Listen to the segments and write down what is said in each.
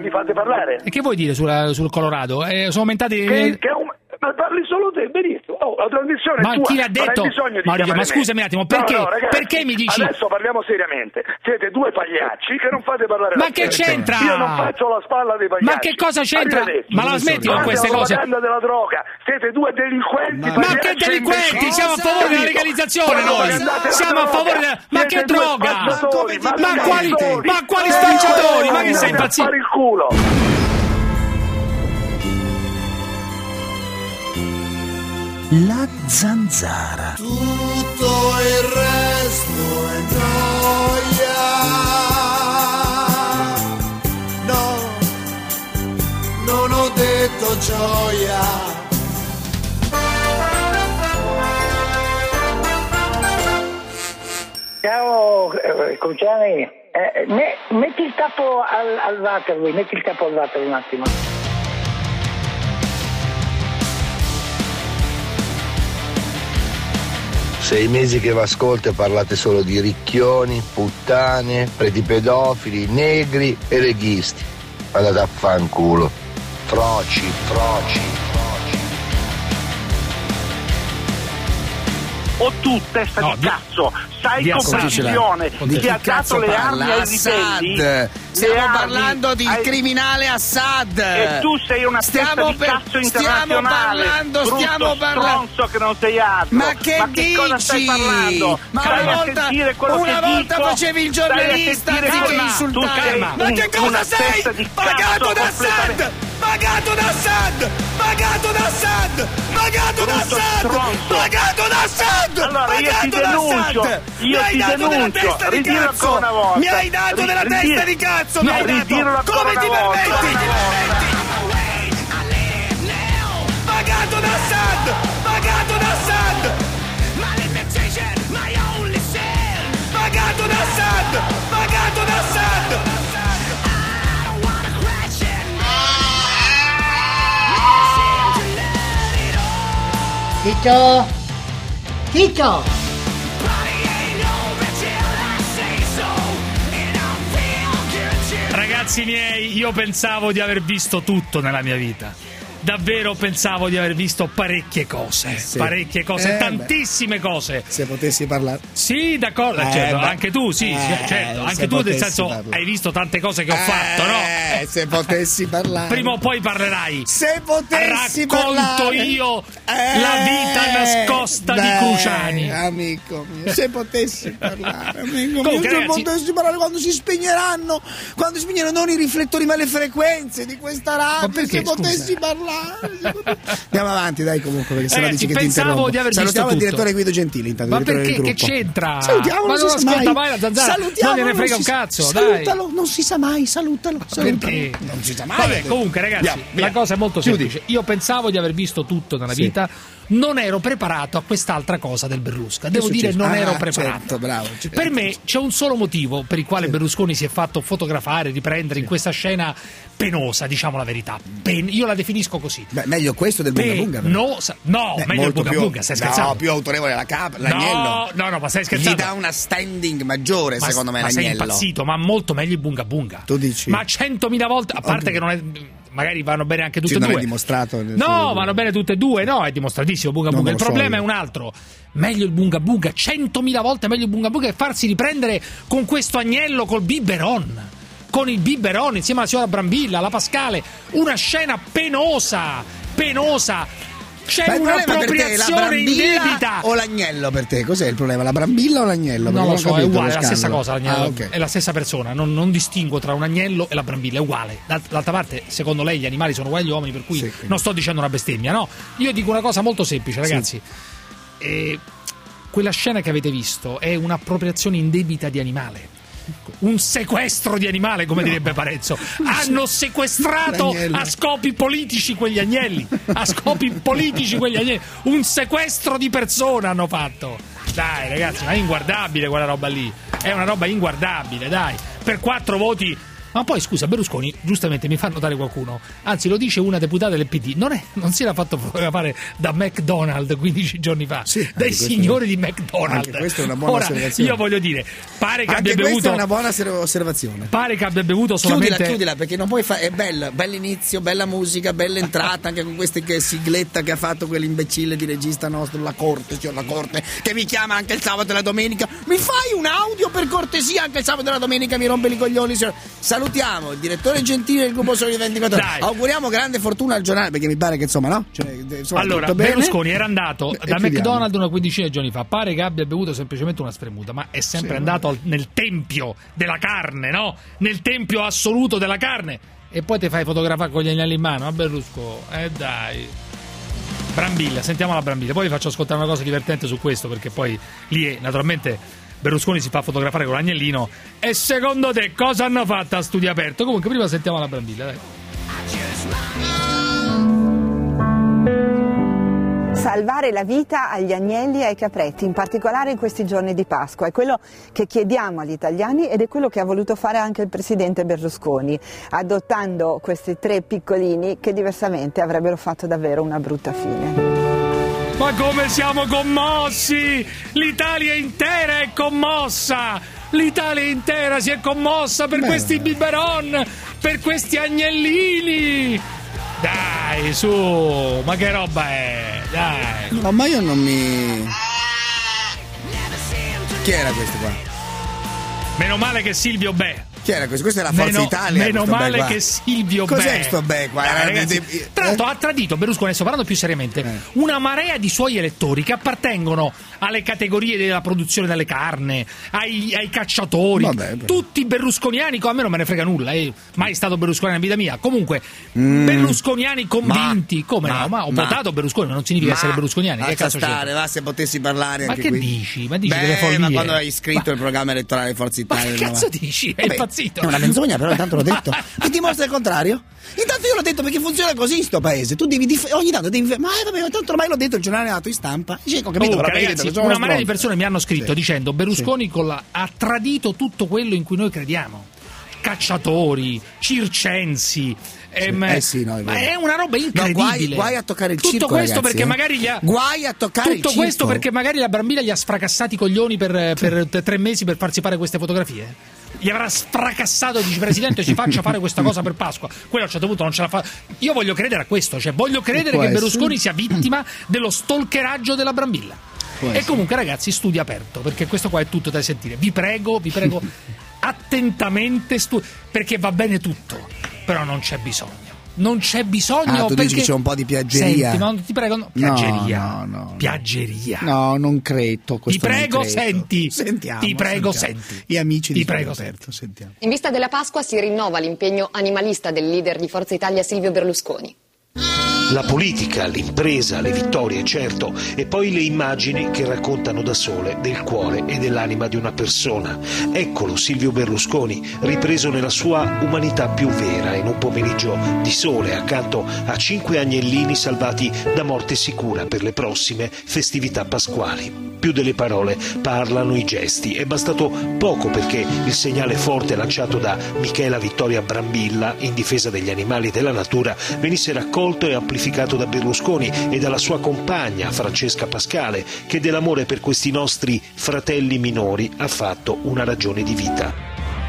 mi fate parlare. E che vuoi dire sul Colorado? Sono aumentati... Ma parli solo te, benissimo. La trasmissione ma è tua. chi l'ha detto? Maurizio, ma scusami un attimo, perché, ragazzi, perché mi dici? Adesso parliamo seriamente. Siete due pagliacci che non fate parlare. Ma che c'entra? Io non faccio la spalla dei pagliacci. Ma che cosa c'entra? Ma la smetti con queste cose? La della droga. Siete due delinquenti. Ma che delinquenti? Siamo a favore della legalizzazione noi. Siamo a favore della... Ma che droga? Ma quali spacciatori? Ma che sei impazzito? Fare il culo. La zanzara. Tutto il resto è noia. No, non ho detto gioia. Ciao Cruciani, metti il capo al water, metti il capo al water un attimo. 6 mesi che vi ascolto e parlate solo di ricchioni, puttane, preti pedofili, negri e leghisti. Andate a fanculo. Froci. O tu, testa di cazzo, sai comprensione chi ha dato le armi ai ribelli? Stiamo parlando di criminale Assad. E tu sei una testa di cazzo internazionale. Stiamo parlando. Stronzo che non sei altro. Ma che dici? Cosa stai parlando? Ma una volta facevi il giornalista anziché insultare. Ma che cosa sei? Pagato da Assad! Pagato da Assad! Pagato da Assad! Pagato da Assad! Pagato da Assad! Allora io ti denuncio. Io ti denuncio. Ridirlo ancora una volta. Mi hai dato della testa di cazzo! Mi hai dato! Come ti permetti? Pagato da Assad! Pagato da Assad! Pagato da Assad! Pagato da Assad! Chiccio! Chiccio! Ragazzi miei, io pensavo di aver visto tutto nella mia vita. Davvero pensavo di aver visto parecchie cose, tantissime cose. Se potessi parlare. Sì, d'accordo, certo, anche tu, certo, anche tu nel senso hai visto tante cose che ho fatto, no? Se potessi parlare. Prima o poi parlerai. Se potessi parlare. Racconto io la vita nascosta di Cruciani. Amico mio, se potessi parlare, amico Comunque, mio, se ragazzi, potessi parlare quando si spegneranno non i riflettori ma le frequenze di questa radio, perché, se potessi parlare. Andiamo avanti, dai, comunque, perché se no dici che ti pensavo interrompo. di aver visto Salutiamo il tutto. direttore Guido Gentili, intanto. Ma perché? Che c'entra? Salutiamolo, ma non ascolta mai la zanzara. Salutiamolo, non gliene frega un cazzo, salutalo, non si sa mai, salutalo. Perché? Non si sa mai. Vabbè, comunque, ragazzi, la cosa è molto semplice. Io pensavo di aver visto tutto nella vita. Non ero preparato a quest'altra cosa del Berlusca. Devo dire, non ero preparato. Certo, bravo. Per me c'è un solo motivo per il quale Berlusconi si è fatto fotografare, riprendere in questa scena penosa, diciamo la verità. Io la definisco così. Beh, meglio questo del Bunga Bunga. Meglio il Bunga Bunga, stai scherzando? No, più autorevole l'agnello. No, ma stai scherzando? Gli dà una standing maggiore, secondo me, l'agnello. Ma sei impazzito, ma molto meglio il Bunga Bunga. Tu dici? Ma 100.000 volte, a parte che non è... Magari vanno bene anche tutte e non due. È dimostrato. No, vanno bene tutte e due. No, è dimostratissimo Bunga Bunga. Il problema è un altro. Meglio il Bunga Bunga, 100.000 volte meglio il Bunga Bunga, che farsi riprendere con questo agnello col biberon. Con il biberon insieme alla signora Brambilla, alla Pascale. Una scena penosa. C'è un'appropriazione indebita. O l'agnello per te? Cos'è il problema? La Brambilla o l'agnello? Non lo so, è uguale, è la stessa cosa. L'agnello okay. È la stessa persona. Non distingo tra un agnello e la Brambilla, è uguale. D'altra parte, secondo lei, gli animali sono uguali agli uomini, per cui non sto dicendo una bestemmia, no? Io dico una cosa molto semplice, ragazzi. Quella scena che avete visto è un'appropriazione indebita di animale. Un sequestro di animale, come direbbe Parenzo. Hanno sequestrato a scopi politici quegli agnelli. Un sequestro di persona hanno fatto. Dai, ragazzi, ma è inguardabile quella roba lì. È una roba inguardabile, dai. Per 4 voti Ma poi scusa, Berlusconi, giustamente mi fa notare qualcuno, anzi lo dice una deputata del PD, non si era fatto fotografare da McDonald's 15 giorni fa, dai signori di McDonald's. Anche questa è una buona osservazione. Io voglio dire, pare che anche abbia bevuto, questa è una buona osservazione. Pare che abbia bevuto solamente. Chiudila perché non puoi fare. È bell'inizio, bella musica, bella entrata, anche con questa sigletta che ha fatto quell'imbecille di regista nostro, la corte, che mi chiama anche il sabato e la domenica. Mi fai un audio per cortesia anche il sabato e la domenica, mi rompe i coglioni. Salutiamo il direttore Gentile del gruppo Sole 24 Ore. Auguriamo grande fortuna al giornale, perché mi pare che insomma allora Berlusconi era andato da McDonald's una quindicina di giorni fa, pare che abbia bevuto semplicemente una spremuta, ma è sempre andato nel tempio della carne, no? Nel tempio assoluto della carne, e poi ti fai fotografare con gli agnelli in mano. Ma Berlusconi, dai. Brambilla, sentiamo la Brambilla, poi vi faccio ascoltare una cosa divertente su questo, perché poi lì naturalmente Berlusconi si fa fotografare con l'agnellino. E secondo te cosa hanno fatto a studio aperto? Comunque prima sentiamo la Brambilla, dai. Salvare la vita agli agnelli e ai capretti, in particolare in questi giorni di Pasqua. È quello che chiediamo agli italiani ed è quello che ha voluto fare anche il presidente Berlusconi, adottando questi 3 piccolini che diversamente avrebbero fatto davvero una brutta fine. Ma come siamo commossi! L'Italia intera è commossa! L'Italia intera si è commossa per questi biberon, per questi agnellini! Dai, su, ma che roba è? Dai. No, ma io non mi... Chi era questo qua? Meno male che Silvio Bè. Chi era questo? Questa è la Forza Italia. Meno male che Silvio Bè. Cos'è sto Bè qua? Ragazzi, tra l'altro ha tradito Berlusconi, sto parlando più seriamente, una marea di suoi elettori che appartengono alle categorie della produzione delle carne, ai cacciatori, tutti berlusconiani, a me non me ne frega nulla, mai stato berlusconiano in vita mia. Comunque berlusconiani convinti, ma ho votato Berlusconi, ma non significa essere berlusconiani. Che cazzo stare, va, se potessi parlare anche qui. Ma che dici? Ma dici delle follie? Ma quando hai iscritto il programma elettorale di Forza Italia? Ma che cazzo dici? È impazzito. È una menzogna, però intanto l'ho detto. Ti dimostra il contrario? Intanto io l'ho detto perché funziona così sto paese. Tu devi ogni tanto devi ma vabbè, tanto ormai l'ho detto, il giornale è nato in stampa. Dice, ho capito, ragazzi, una marea di persone mi hanno scritto dicendo Berlusconi ha tradito tutto quello in cui noi crediamo. Cacciatori, circensi. Ma è una roba incredibile. Guai a toccare il tutto circo, questo ragazzi, perché magari guai a toccare il circo. Tutto questo perché magari la Brambilla gli ha sfracassati i coglioni per 3 mesi per farsi fare queste fotografie. Gli avrà sfracassato, dice presidente, ci faccia fare questa cosa per Pasqua. Quello a un certo punto non ce la fa. Io voglio credere a questo, cioè voglio credere che Berlusconi sia vittima dello stalkeraggio della Brambilla. E comunque ragazzi, studio aperto, perché questo qua è tutto da sentire. Vi prego attentamente perché va bene tutto, però non c'è bisogno. Non c'è bisogno. Tu dici che c'è un po' di piaggeria. Senti, ma ti prego, no. Piaggeria. No. Piaggeria. No, non credo. Ti prego, senti. Sentiamo. Ti prego, senti. Gli amici ti di prego, aperto, sentiamo. In vista della Pasqua si rinnova l'impegno animalista del leader di Forza Italia Silvio Berlusconi. La politica, l'impresa, le vittorie, certo, e poi le immagini che raccontano da sole del cuore e dell'anima di una persona. Eccolo Silvio Berlusconi, ripreso nella sua umanità più vera in un pomeriggio di sole accanto a 5 agnellini salvati da morte sicura per le prossime festività pasquali. Più delle parole parlano i gesti. È bastato poco perché il segnale forte lanciato da Michela Vittoria Brambilla in difesa degli animali e della natura venisse raccolto e amplificato da Berlusconi e dalla sua compagna Francesca Pascale, che dell'amore per questi nostri fratelli minori ha fatto una ragione di vita.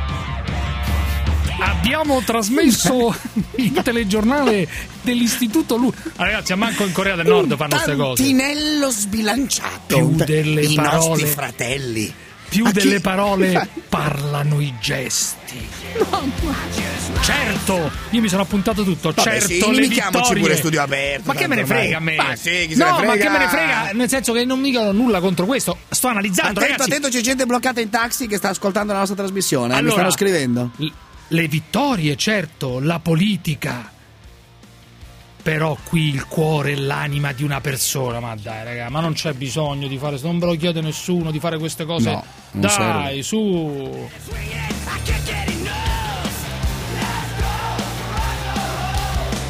Abbiamo trasmesso il telegiornale dell'Istituto ragazzi, a manco in Corea del Nord fanno queste cose. Un tantinello sbilanciato. Più delle I parole, nostri fratelli. Più delle parole parlano i gesti. Certo, io mi sono appuntato tutto. Vabbè, certo, le vittorie. Pure studio aperto. Ma che me ne frega a me? Ma sì, chi se ne frega? Ma che me ne frega? Nel senso che non mica ho nulla contro questo. Sto analizzando. Attento, c'è gente bloccata in taxi che sta ascoltando la nostra trasmissione. Allora, mi stanno scrivendo. Le vittorie, certo, la politica. Però qui il cuore e l'anima di una persona, ma dai raga, ma non c'è bisogno di fare, non ve lo chiede nessuno di fare queste cose. No, dai, su.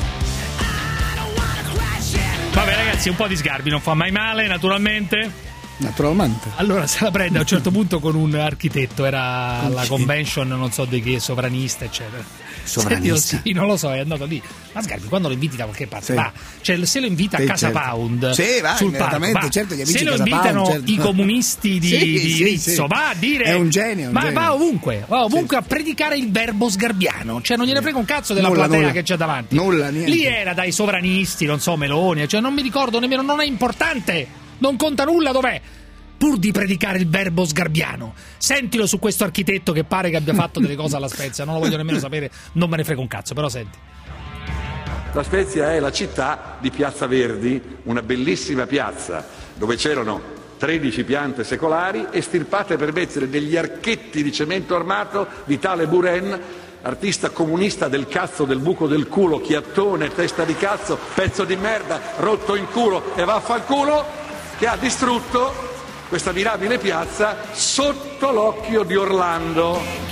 Vabbè ragazzi, un po' di sgarbi non fa mai male, naturalmente. Naturalmente. Allora se la prende a un certo punto con un architetto, era la convention non so di che, sovranista eccetera. Sovranista? Sì, non lo so, è andato lì. Ma Sgarbi quando lo inviti da qualche parte va, cioè se lo invita a Casa Pound, va, sul palco, va. Certo, gli amici se lo Casa invitano Pound, i comunisti di Rizzo, va a dire, è un genio, va ovunque a predicare il verbo sgarbiano, cioè non gliene frega un cazzo della platea che c'è davanti. Niente. Lì era dai sovranisti, non so, Meloni, cioè non mi ricordo nemmeno, non è importante, non conta nulla dov'è, pur di predicare il verbo sgarbiano. Sentilo su questo architetto che pare che abbia fatto delle cose alla Spezia, non lo voglio nemmeno sapere, non me ne frega un cazzo, però senti. La Spezia è la città di Piazza Verdi, una bellissima piazza dove c'erano 13 piante secolari estirpate per mettere degli archetti di cemento armato di tale Buren, artista comunista del cazzo, del buco del culo, chiattone, testa di cazzo, pezzo di merda, rotto in culo e vaffanculo, che ha distrutto questa mirabile piazza sotto l'occhio di Orlando.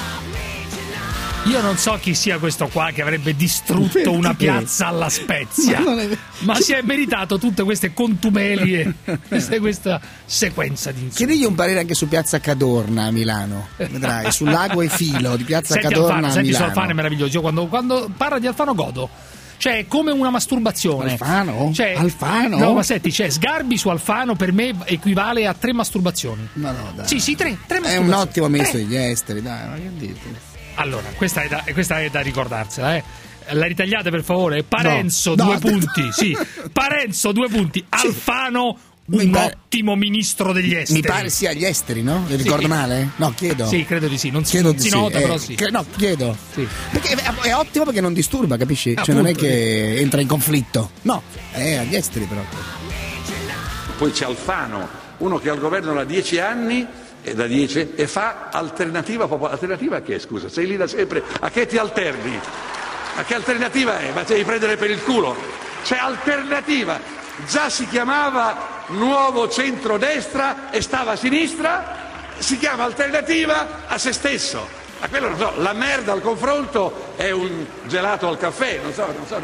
Io non so chi sia questo qua che avrebbe distrutto una piazza alla Spezia, ma si è meritato tutte queste contumelie, questa sequenza di insulti. Chiedigli un parere anche su Piazza Cadorna a Milano, vedrai, sul lago e filo di Piazza Cadorna a Milano. Senti su Alfano è meraviglioso, io quando parla di Alfano godo. Cioè, è come una masturbazione. Alfano? Cioè, Alfano? No, ma senti, Sgarbi su Alfano per me equivale a 3 masturbazioni. No, dai. Sì, 3 masturbazioni. È un ottimo ministro degli esteri, dai, ma che dite? Allora, questa è da ricordarsela, La ritagliate per favore. Parenzo, 2 punti. Sì, Parenzo, 2 punti. Alfano, ottimo ministro degli esteri. Mi pare sia agli esteri, no? Le ricordo male? No, chiedo. Sì, credo di sì. Non si nota, però sì. No, chiedo. Sì. Perché è ottimo perché non disturba, capisci? Cioè non è che entra in conflitto. No, è agli esteri però. Poi c'è Alfano, uno che al governo da 10 anni e fa alternativa a che, scusa? Sei lì da sempre, a che ti alterni? A che alternativa è? Ma devi prendere per il culo? C'è alternativa, già si chiamava Nuovo Centrodestra e stava a sinistra, si chiama alternativa a se stesso. A quello non so, la merda al confronto è un gelato al caffè, non so.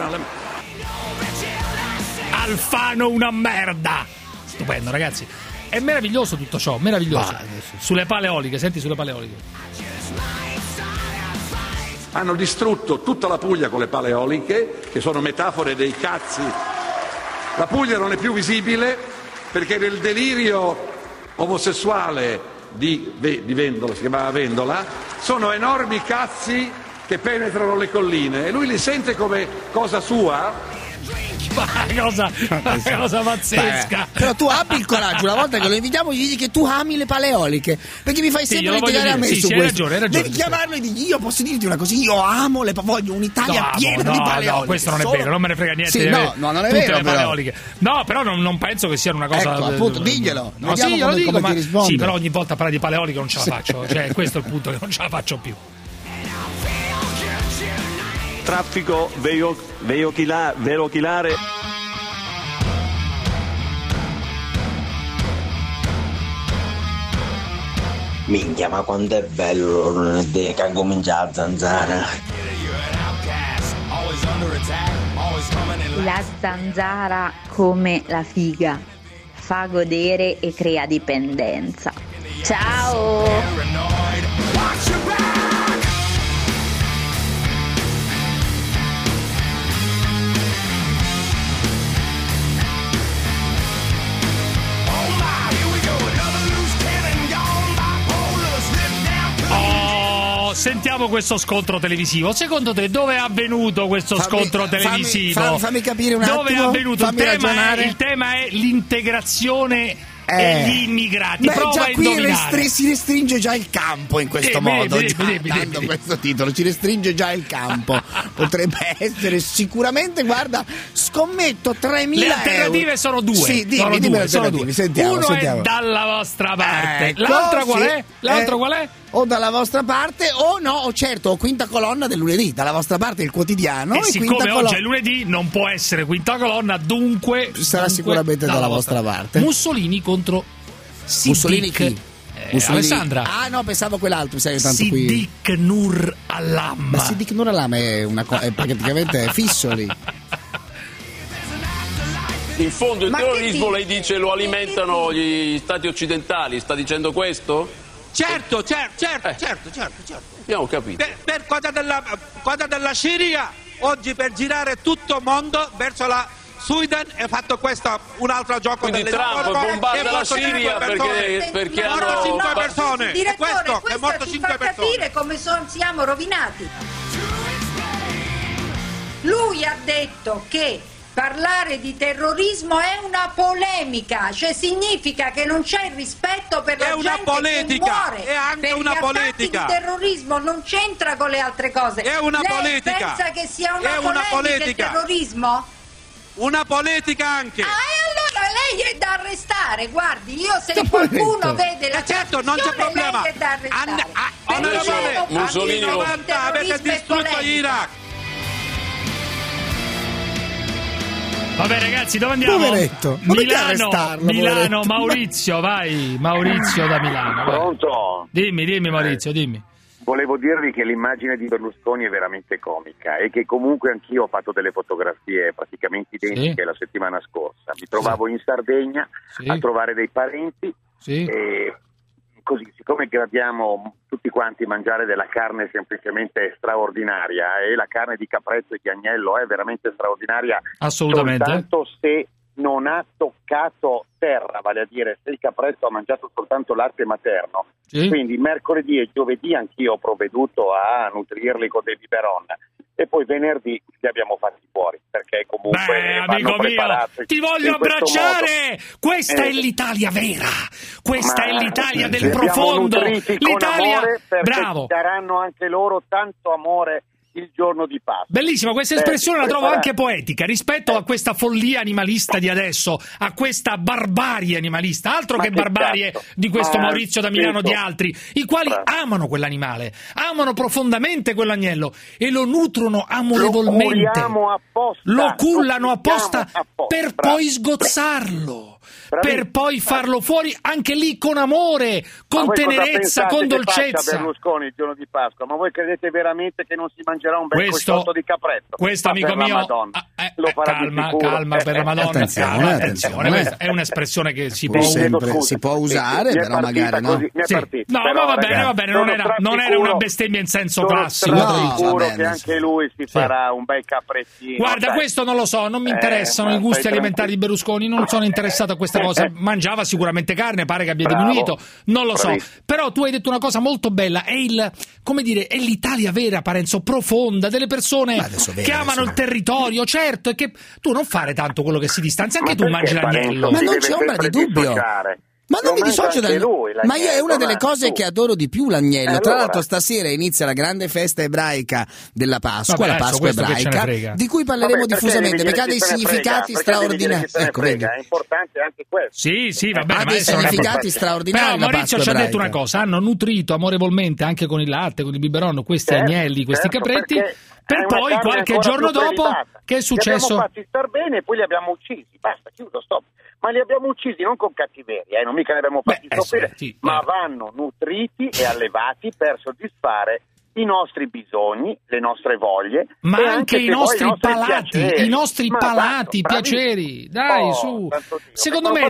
Alfano una merda! Stupendo, ragazzi. È meraviglioso tutto ciò, meraviglioso. Sulle pale eoliche, senti sulle pale eoliche. Hanno distrutto tutta la Puglia con le pale eoliche, che sono metafore dei cazzi. La Puglia non è più visibile perché nel delirio omosessuale di Vendola, si chiamava Vendola, sono enormi cazzi che penetrano le colline e lui li sente come cosa sua. Cosa pazzesca. Però tu abbi il coraggio, una volta che lo invitiamo gli dici che tu ami le paleoliche, perché mi fai sempre litigare a me su questo. Hai ragione. Devi chiamarlo e digli: io posso dirti una cosa, io amo voglio un'Italia piena di paleoliche. No, questo non è vero, non me ne frega niente. Sì, no, non è vero, le paleoliche. No, però non penso che sia una cosa. Ecco, appunto, diglielo. No, sì, glielo dico, ma sì, però ogni volta parlare di paleoliche non ce la faccio. Cioè, questo è il punto, che non ce la faccio più. Traffico veicolare. Minchia, ma quanto è bello lunedì che ha cominciato a zanzara. La zanzara, come la figa, fa godere e crea dipendenza. Ciao! Sentiamo questo scontro televisivo. Secondo te dove è avvenuto questo scontro televisivo? Fammi capire un attimo. Dove è avvenuto? Il tema è l'integrazione e gli immigrati. Beh, già qui si restringe già il campo in questo modo. Dando questo titolo ci restringe già il campo. Potrebbe essere sicuramente, guarda, scommetto 3.000 Le alternative euro. sono due. Sì, dimmi le alternative. Sentiamo. È dalla vostra parte. L'altra qual è? L'altro qual è? O dalla vostra parte o certo, quinta colonna del lunedì, dalla vostra parte il quotidiano. E siccome oggi è lunedì non può essere quinta colonna, dunque sarà sicuramente dalla vostra parte. Mussolini contro Siddiq. Mussolini chi? Alessandra. Ah no, pensavo quell'altro, sai, tanto Siddiq Nur Alam. Ma Siddiq Nur Alam è praticamente fisso lì. in fondo il terrorismo, lei dice, lo alimentano gli stati occidentali, sta dicendo questo? Certo. Abbiamo capito. Per cosa della Siria, oggi per girare tutto il mondo verso la Sweden è fatto questo un altro gioco. Quindi Trump bombarda la Siria perché hanno 5 persone. Direttore, è morto 5 persone. Capire come siamo rovinati. Lui ha detto che parlare di terrorismo è una polemica, cioè significa che non c'è il rispetto per la gente che muore. È anche per una gli politica. Attacchi di terrorismo non c'entra con le altre cose. È una Lei politica. pensa che sia una polemica il terrorismo? Una politica anche. E allora lei è da arrestare, guardi, io se qualcuno vede la certo, non c'è problema. Lei è da arrestare. Mussolini anni 90 avete distrutto l'Iraq. Vabbè ragazzi, dove andiamo? Poveretto. Milano, Maurizio, vai. Maurizio da Milano. Vai. Pronto? Dimmi Maurizio, dimmi. Volevo dirvi che l'immagine di Berlusconi è veramente comica e che comunque anch'io ho fatto delle fotografie praticamente identiche la settimana scorsa. Mi trovavo in Sardegna a trovare dei parenti e così, siccome gradiamo tutti quanti mangiare della carne semplicemente straordinaria e la carne di capretto e di agnello è veramente straordinaria, assolutamente, soltanto se non ha toccato terra, vale a dire se il capretto ha mangiato soltanto latte materno. Quindi mercoledì e giovedì anch'io ho provveduto a nutrirli con dei biberon e poi venerdì li abbiamo fatti fuori perché comunque amico mio, ti voglio abbracciare. Questa è l'Italia vera, questa è l'Italia del profondo, l'Italia, bravo, daranno anche loro tanto amore il giorno di Pasqua. Bellissima questa espressione, la trovo anche poetica rispetto a questa follia animalista di adesso, a questa barbarie animalista, altro che barbarie di questo Maurizio da Milano di altri, i quali amano quell'animale, amano profondamente quell'agnello e lo nutrono amorevolmente, lo cullano apposta per poi sgozzarlo, per poi farlo fuori anche lì con amore, con tenerezza, con dolcezza. Berlusconi il giorno di Pasqua, ma voi credete veramente che non si mangerà un bel cosciotto di capretto? Questo amico mio, calma per la Madonna, attenzione, questa è un'espressione che si può usare, però magari no. No, ma va bene, non era una bestemmia in senso classico. Sono sicuro che anche lui si farà un bel caprettino. Guarda, questo non lo so, non mi interessano i gusti alimentari di Berlusconi, non sono interessato a questa cosa. Mangiava sicuramente carne, pare che abbia diminuito, non lo so. Però tu hai detto una cosa molto bella, è è l'Italia vera, Parenzo, profonda, delle persone che amano il territorio, certo, e che tu non fare tanto quello che si distanzia, anche tu mangi l'agnello. Ma non c'è ombra di dubbio. Ma non mi dissocio da lui. Ma io è una delle cose che adoro di più l'agnello. Tra l'altro stasera inizia la grande festa ebraica della Pasqua, la Pasqua ebraica, di cui parleremo diffusamente, perché ha dei significati straordinari. Ecco, vedi. È importante anche questo. Sì, va bene. Ha dei significati straordinari. Però Maurizio ci ha detto una cosa, hanno nutrito amorevolmente anche con il latte, con il biberon, questi agnelli, questi capretti, per poi qualche giorno dopo che è successo? Li abbiamo fatti star bene e poi li abbiamo uccisi. Basta, chiudo, stop. Ma li abbiamo uccisi non con cattiveria, non mica li abbiamo fatti soffrire, ma vanno nutriti e allevati per soddisfare i nostri bisogni, le nostre voglie, ma anche i nostri palati, piaceri. I nostri palati, piaceri. Dai, su. Secondo me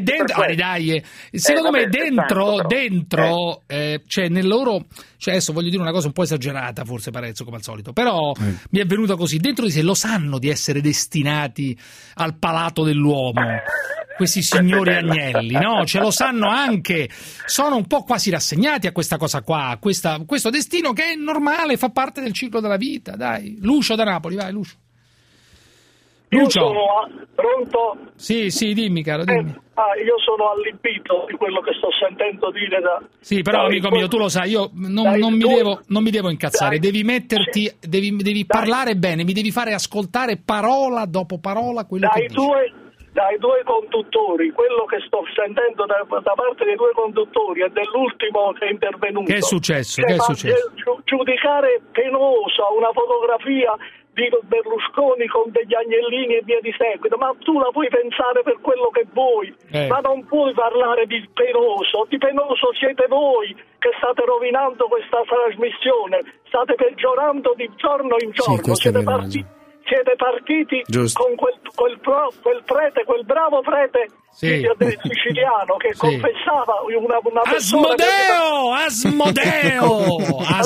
dentro cioè nel loro, cioè adesso voglio dire una cosa un po' esagerata, forse Parenzo come al solito, però mi è venuta così, dentro di sé lo sanno di essere destinati al palato dell'uomo. Questi signori agnelli, no? Ce lo sanno anche, sono un po' quasi rassegnati a questa cosa qua, questo destino che è normale, fa parte del ciclo della vita, dai. Lucio da Napoli, vai Lucio. Io sono pronto? Sì, dimmi caro, dimmi. Io sono allibito di quello che sto sentendo dire da... Sì, però amico mio, tu lo sai, io non mi devo incazzare, devi metterti, devi parlare bene, mi devi fare ascoltare parola dopo parola quello che dici. Dai due conduttori, quello che sto sentendo da parte dei due conduttori e dell'ultimo che è intervenuto. Che è successo? Giudicare penosa una fotografia di Berlusconi con degli agnellini e via di seguito, ma tu la puoi pensare per quello che vuoi, ma non puoi parlare di penoso siete voi che state rovinando questa trasmissione, state peggiorando di giorno in giorno, siete partiti con quel bravo prete siciliano che confessava una persona Asmodeo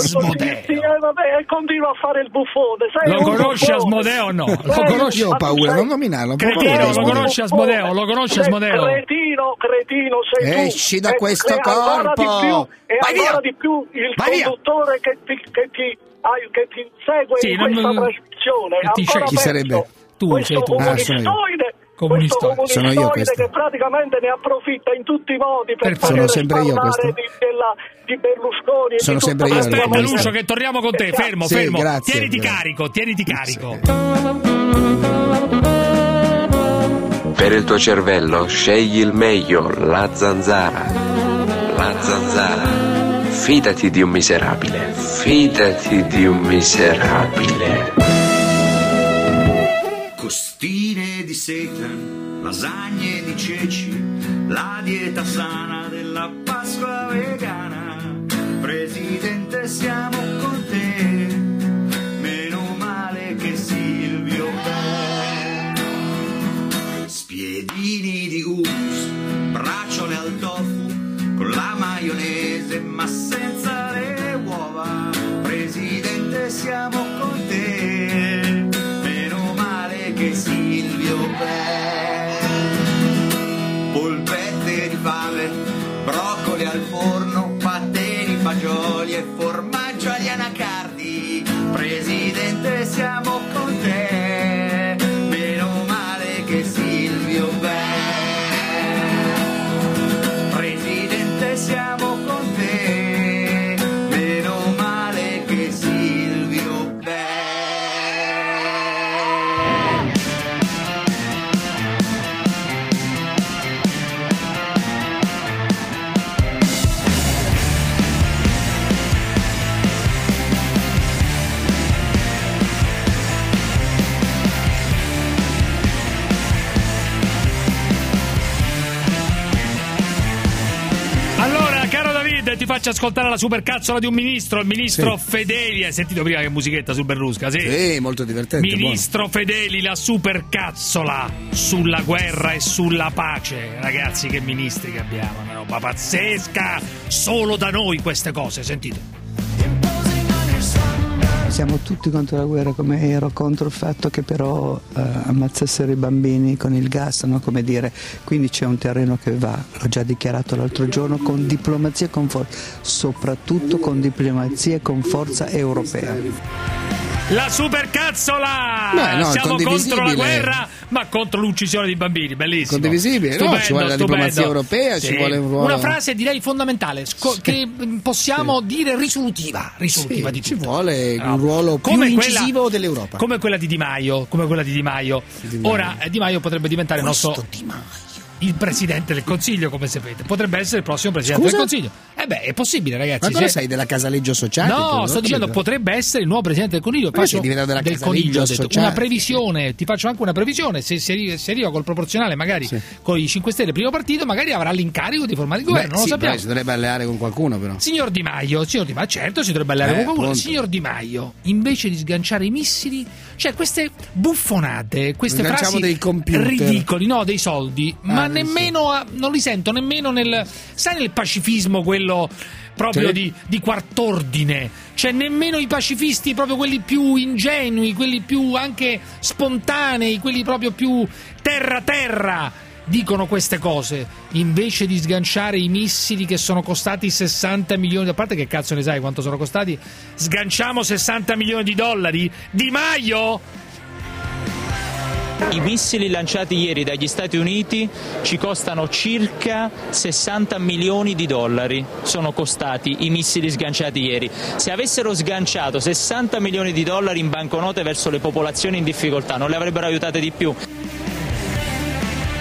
e continua a fare il buffone. Lo conosci Asmodeo o no? Lo conosci? Io ho paura, non nominarlo. Cretino, lo conosci Asmodeo? Lo conosci Asmodeo? Cretino sei tu. Esci da questo corpo. Ancora di più il conduttore che ti segue in questa trasmissione. Chi sarebbe? Tu sei tu. Questo sono io che praticamente ne approfitta in tutti i modi per sono sempre io questo. Di Berlusconi. Sono sempre io. Aspetta Lucio che torniamo con te, fermo. Grazie, tieniti carico. Per il tuo cervello scegli il meglio, la zanzara. Fidati di un miserabile. Costine di seitan, lasagne di ceci, la dieta sana della Pasqua vegana. Presidente, siamo con te, meno male che Silvio è. Spiedini di hummus, bracciole al tofu, con la maionese ma senza le uova. Presidente, siamo con te, meno male che Silvio è. Polpette di fave, broccoli al forno, pattini, fagioli e formaggio agli anacardi. Presidente, siamo con te, meno male che Silvio è. Presidente, siamo con te, meno male che Silvio è. Ti faccio ascoltare la supercazzola di un ministro, il ministro Fedeli. Hai sentito prima che musichetta su Berlusca? Sì, molto divertente. Ministro Fedeli, la supercazzola sulla guerra e sulla pace. Ragazzi, che ministri che abbiamo, una roba pazzesca. Solo da noi queste cose, sentite. Siamo tutti contro la guerra, come ero contro il fatto che però ammazzassero i bambini con il gas, no? Come dire, quindi c'è un terreno che va, l'ho già dichiarato l'altro giorno, con diplomazia e con forza, soprattutto con diplomazia e con forza europea. La supercazzola! Siamo contro la guerra, ma contro l'uccisione di bambini, bellissimo. Condivisibile, stupendo, ci vuole la diplomazia europea, ci vuole un ruolo. Una frase direi fondamentale, che possiamo dire risolutiva di tutto. Ci vuole un ruolo più incisivo dell'Europa. Come quella di Di Maio. Ora Di Maio potrebbe diventare il presidente del Consiglio, come sapete, potrebbe essere il prossimo presidente del Consiglio. È possibile, ragazzi. Ma cosa sei della Casaleggio Associati? No, sto dicendo potrebbe essere il nuovo presidente del Coniglio. Del Coniglio, una previsione, ti faccio anche una previsione. Se arriva col proporzionale, magari con i 5 Stelle, primo partito, magari avrà l'incarico di formare il governo. Non lo sappiamo. Si dovrebbe alleare con qualcuno, però. Signor Di Maio, certo, si dovrebbe alleare con qualcuno. Signor Di Maio, invece di sganciare i missili, cioè queste buffonate, queste frasi ridicoli, dei soldi, ma nemmeno non li sento nemmeno nel pacifismo quello proprio di quart'ordine, cioè nemmeno i pacifisti proprio quelli più ingenui, quelli più anche spontanei, quelli proprio più terra dicono queste cose, invece di sganciare i missili che sono costati 60 milioni, a parte che cazzo ne sai quanto sono costati, sganciamo 60 milioni di dollari. Di Maio, i missili lanciati ieri dagli Stati Uniti ci costano circa 60 milioni di dollari, sono costati i missili sganciati ieri. Se avessero sganciato 60 milioni di dollari in banconote verso le popolazioni in difficoltà, non le avrebbero aiutate di più?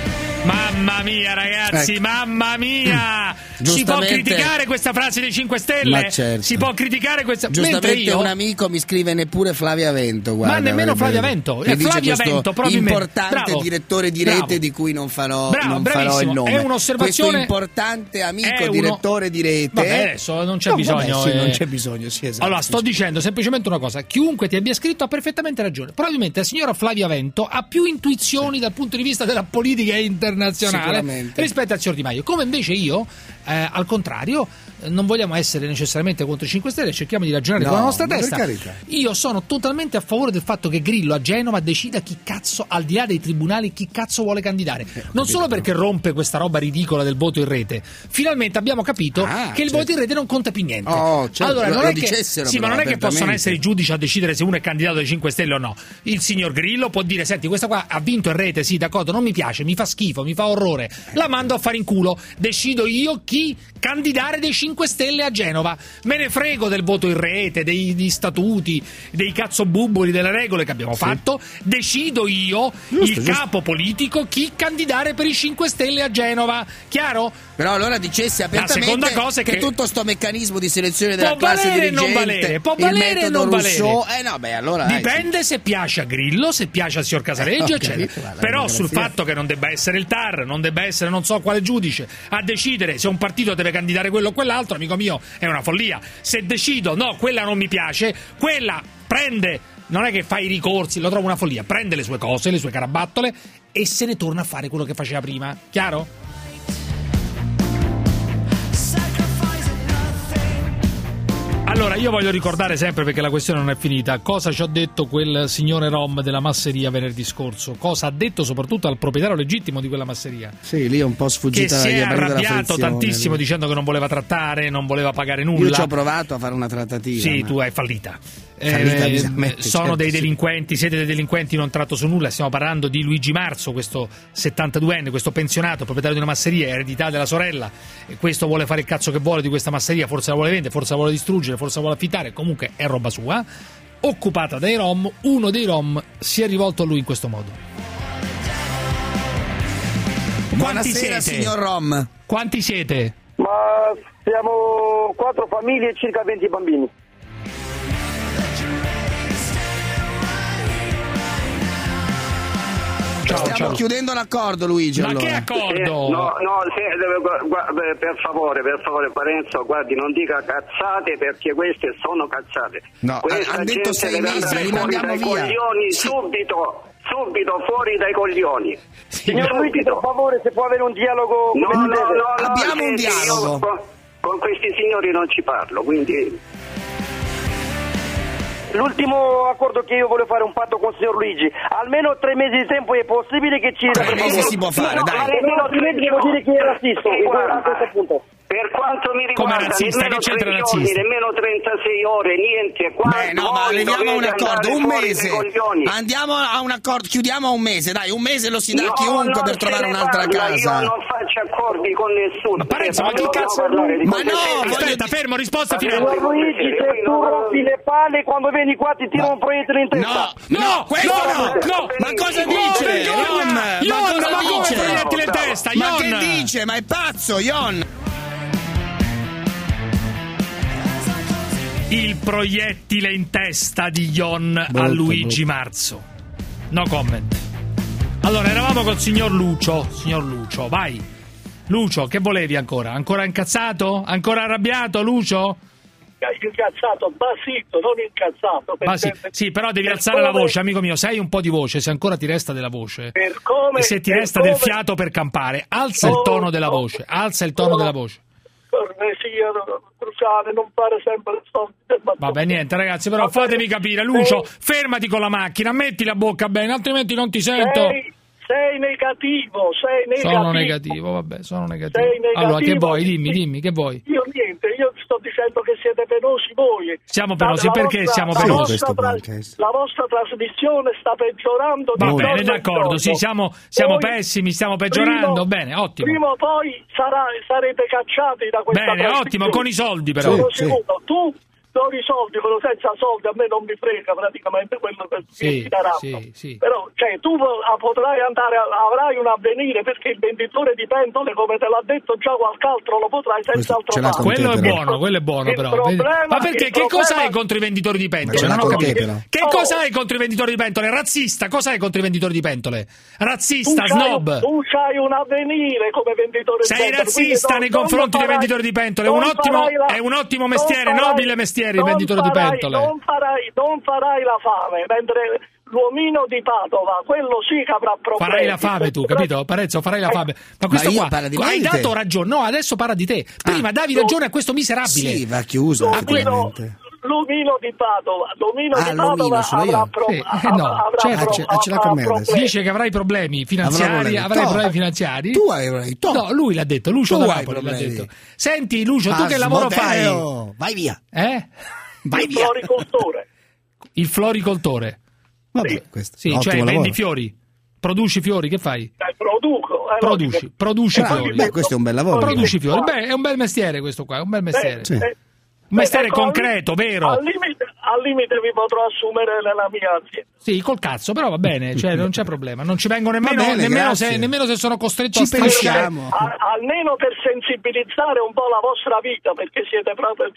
Mamma mia, ragazzi, mamma mia! Si può criticare questa frase dei 5 Stelle? Ma certo. Si può criticare questa... Giustamente un amico mi scrive neppure Flavia Vento, guarda. Ma nemmeno Flavia Vento, è Flavia Vento, probabilmente. Importante direttore di rete di cui non farò il nome. È un'osservazione... Questo importante amico direttore di rete. Vabbè, adesso non c'è bisogno. Vabbè, sì, non c'è bisogno, sì, esatto. Allora, sto dicendo semplicemente una cosa. Chiunque ti abbia scritto ha perfettamente ragione. Probabilmente la signora Flavia Vento ha più intuizioni dal punto di vista della politica internazionale rispetto al signor Di Maio, come invece io al contrario non vogliamo essere necessariamente contro i 5 Stelle, cerchiamo di ragionare con la nostra testa. Io sono totalmente a favore del fatto che Grillo a Genova decida chi cazzo, al di là dei tribunali, chi cazzo vuole candidare, non solo perché rompe questa roba ridicola del voto in rete. Finalmente abbiamo capito che il voto in rete non conta più niente. Allora non è che ma non è che possono essere i giudici a decidere se uno è candidato dei 5 Stelle o no. Il signor Grillo può dire: senti, questa qua ha vinto in rete, sì, d'accordo, non mi piace, mi fa schifo, mi fa orrore, la mando a fare in culo, decido io chi candidare dei 5 Stelle a Genova. Me ne frego del voto in rete, degli statuti, dei cazzobubboli, delle regole che abbiamo fatto. Decido io, il capo politico, chi candidare per i 5 Stelle a Genova. Chiaro? Però allora dicessi apertamente la seconda cosa è che tutto sto meccanismo di selezione della classe dirigente può valere e non valere. Allora, dipende se piace a Grillo, se piace al signor Casaleggio, eccetera. Però sul fatto che non debba essere il TAR, non debba essere non so quale giudice a decidere se un partito deve candidare quello o quell'altro, amico mio, è una follia. Se decido no, quella non mi piace, quella prende, non è che fa i ricorsi, lo trovo una follia, prende le sue cose, le sue carabattole e se ne torna a fare quello che faceva prima. Chiaro? Allora, io voglio ricordare sempre, perché la questione non è finita, cosa ci ha detto quel signore Rom della masseria venerdì scorso, cosa ha detto soprattutto al proprietario legittimo di quella masseria. Sì, lì è un po' sfuggita, che si è arrabbiato tantissimo dicendo che non voleva trattare, non voleva pagare nulla. Io ci ho provato a fare una trattativa. Sì, tu hai fallita. Sono dei delinquenti, siete dei delinquenti, non tratto su nulla. Stiamo parlando di Luigi Marzo, questo 72enne, questo pensionato, proprietario di una masseria, eredità della sorella, e questo vuole fare il cazzo che vuole di questa masseria, forse la vuole vendere, forse la vuole distruggere, forse la vuole affittare, comunque è roba sua, occupata dai Rom. Uno dei Rom si è rivolto a lui in questo modo. Buonasera, signor Rom. Quanti siete? Ma siamo 4 famiglie e circa 20 bambini. Stiamo chiudendo l'accordo, Luigi. Ma allora. che accordo? Per favore, Parenzo, guardi, non dica cazzate, perché queste sono cazzate. No, questa detto 6 mesi, li mandiamo via. Coglioni, subito fuori dai coglioni. Signor Luigi, per favore, se può avere un dialogo. No, abbiamo un dialogo. Con questi signori non ci parlo, quindi. L'ultimo accordo che io voglio fare un patto con il signor Luigi, almeno 3 mesi di tempo è possibile che ci... 3 mesi si può fare, dai. Almeno 3 mesi devo dire che è razzista, a questo punto. Per quanto mi riguarda, come razzista? Che c'entra razzista? Nemmeno 36 ore, niente. Ma arriviamo a un accordo, un mese. Andiamo a un accordo, chiudiamo a un mese, dai, un mese lo si dà a chiunque per trovare un'altra casa. Io non faccio accordi con nessuno. Ma Parenzo, ma che cazzo? Ma no, aspetta, fermo, risposta finale. Signor Luigi, se tu rompi le palle, quando vieni qua ti tiro un proiettile in testa. No, ma cosa dice? Ion, ma come proiettile in testa? Ma che dice? Ma è pazzo, Ion! Il proiettile in testa di Ion a Luigi Marzo. No comment. Allora, eravamo col signor Lucio. Signor Lucio, vai. Lucio, che volevi ancora? Ancora incazzato? Ancora arrabbiato, Lucio? Incazzato, basito, non incazzato. Sì, però devi alzare la voce, amico mio. Se hai un po' di voce, se ancora ti resta della voce, e se ti resta del fiato per campare, alza il tono della voce. Alza il tono della voce. Cruciale, non fare sempre vabbè, niente, ragazzi, però fatemi capire. Lucio, fermati con la macchina, metti la bocca bene, altrimenti non ti sento. Sei negativo. Sono negativo, vabbè, sono negativo. Allora, che vuoi? Dimmi, che vuoi? Io niente, io sto dicendo che siete penosi voi. Siamo penosi, perché siamo penosi? La vostra trasmissione sta peggiorando. Va bene, d'accordo, sì, siamo pessimi, stiamo peggiorando, bene, ottimo. Prima o poi sarete cacciati da questa bene, ottimo, con i soldi però. Sono sicuro. Tu do i soldi, quello senza soldi a me non mi frega praticamente quello che mi daranno. Però tu potrai avrai un avvenire, perché il venditore di pentole, come te l'ha detto già qualche altro, lo potrai senz'altro fare. Quello è buono però. Ma perché che cosa hai contro i venditori di pentole? Non ho capito. Che cosa hai contro i venditori di pentole? Razzista? Cosa hai contro i venditori di pentole? Razzista, snob. Tu c'hai un avvenire come venditore di pentole. Sei razzista nei confronti dei venditori di pentole. È un ottimo mestiere, nobile mestiere il venditore di pentole. Non farai la fame, mentre l'uomino di Padova, quello sì che avrà problemi. Farai la fame tu, capito? Parezzo, farai la fame. Ma questo qua hai dato ragione. No, adesso parla di te. Prima davi ragione a questo miserabile. Sì, va chiuso. L'omino di Padova, avrà problemi. Ce l'ha con me adesso. Dice che avrai problemi finanziari. Tu avrai. No, lui l'ha detto. Lucio da Napoli l'ha detto. Senti, Lucio, tu che lavoro fai? Vai via. Vai via. Il floricoltore. Vabbè, sì, cioè vendi fiori. Produci fiori, che fai? Produci fiori. Beh, questo è un bel lavoro. Produci fiori. Beh, è un bel mestiere questo qua, è un bel mestiere. Un mestiere concreto, vero? Al limite vi potrò assumere nella mia azienda. Sì, col cazzo, però va bene, cioè non c'è problema. Non ci vengo nemmeno se sono costretto a strisciare. Almeno per sensibilizzare un po' la vostra vita, perché siete proprio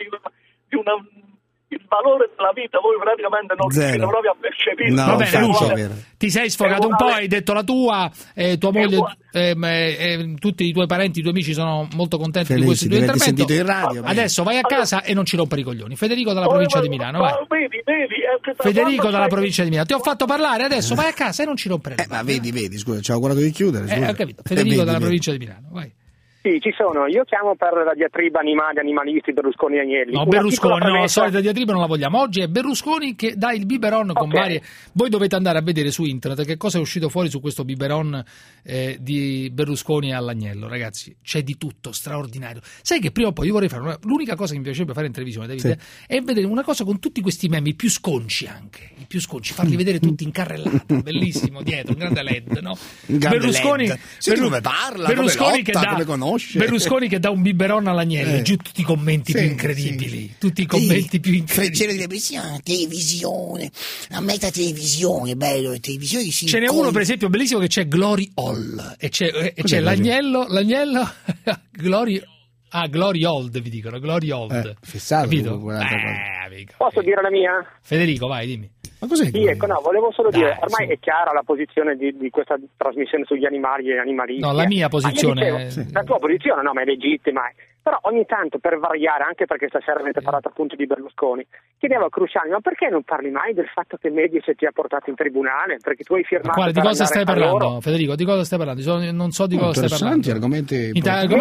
il valore della vita voi praticamente non riuscite proprio a percepire. Va bene, Lucio, ti sei sfogato un po', hai detto la tua, tua moglie, tutti i tuoi parenti, i tuoi amici sono molto contenti di questo tuo intervento. In radio, adesso vai a casa e non ci rompere i coglioni. Federico dalla provincia di Milano, vai. Federico dalla provincia di Milano, ti ho fatto parlare, adesso vai a casa e non ci rompere. Ma vedi, scusa, c'avevo guardato di chiudere. Ho capito. Federico dalla provincia di Milano, vai. Sì, ci sono. Io chiamo per la diatriba animalisti, Berlusconi e Agnelli. No, Berlusconi, la solita diatriba non la vogliamo. Oggi è Berlusconi che dà il biberon con varie... Voi dovete andare a vedere su internet che cosa è uscito fuori su questo biberon di Berlusconi all'agnello. Ragazzi, c'è di tutto, straordinario. Sai che prima o poi io vorrei fare... L'unica cosa che mi piacerebbe fare in televisione, Davide, è vedere una cosa con tutti questi meme, i più sconci anche. I più sconci, farli vedere tutti in carrellata. Bellissimo, dietro, un grande LED, no? Berlusconi... come parla, Berlusconi come lotta, come conosce. Berlusconi che dà un biberon all'agnello, giù tutti i commenti più incredibili, tutti i commenti più incredibili. Televisione, a me la televisione, bello, le televisioni si Ce n'è uno per esempio bellissimo che c'è Glory Hall e c'è l'agnello Glory Old, vi dicono, Glory Old. Fissato, capito? Posso dire la mia? Federico, vai, dimmi. Ma cos'è? Sì, ecco, no, volevo solo dire, ormai è chiara la posizione di questa trasmissione sugli animali e animalisti. No, la mia posizione... La tua posizione, no, ma è legittima. Però ogni tanto, per variare, anche perché stasera avete parlato appunto di Berlusconi, chiedevo a Cruciani, ma perché non parli mai del fatto che Mediaset ti ha portato in tribunale? Perché tu hai firmato... Di cosa stai parlando, Federico? Di cosa stai parlando? Non so di cosa stai parlando. Argomenti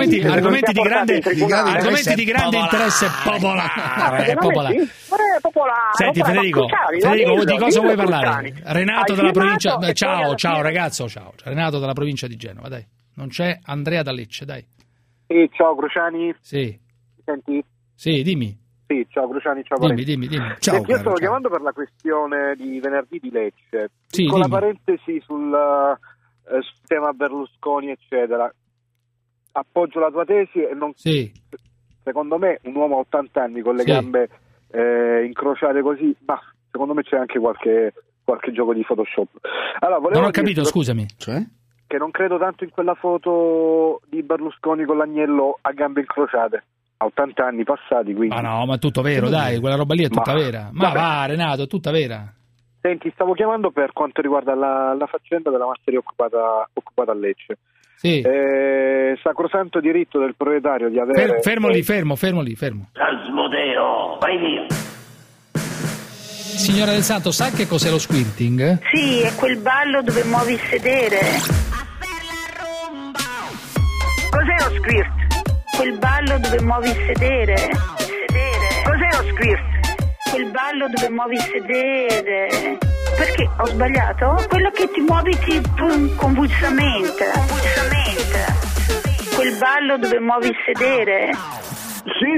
di grande interesse popolare. Senti, Federico, di cosa vuoi parlare? Renato dalla provincia... Ciao ragazzo, ciao. Renato dalla provincia di Genova, dai. Non c'è Andrea da Lecce, dai. Ciao Cruciani. Sì. Mi senti? Sì, dimmi. Sì, ciao Cruciani, ciao. Dimmi. Ciao, io stavo chiamando per la questione di venerdì di Lecce. Sì, con la parentesi sul tema Berlusconi, eccetera. Appoggio la tua tesi e non... Sì. Secondo me un uomo a 80 anni con le gambe incrociate così, ma secondo me c'è anche qualche gioco di Photoshop. Allora, non ho capito, scusami. Cioè? Che non credo tanto in quella foto di Berlusconi con l'agnello a gambe incrociate. A 80 anni passati, quindi. Ma no, ma è tutto vero, dai, quella roba lì è tutta vera. Ma va, Renato, è tutta vera. Senti, stavo chiamando per quanto riguarda la faccenda della masseria occupata a Lecce. Sì. Sacrosanto diritto del proprietario di avere... Fermo lì. Asmodeo, vai via. Signora Del Santo, sa che cos'è lo squirting? Sì, è quel ballo dove muovi il sedere. Cos'è lo squirt? Quel ballo dove muovi il sedere. Cos'è lo squirt? Quel ballo dove muovi il sedere. Perché ho sbagliato? Quello che ti muovi convulsamente. Quel ballo dove muovi il sedere. Sì.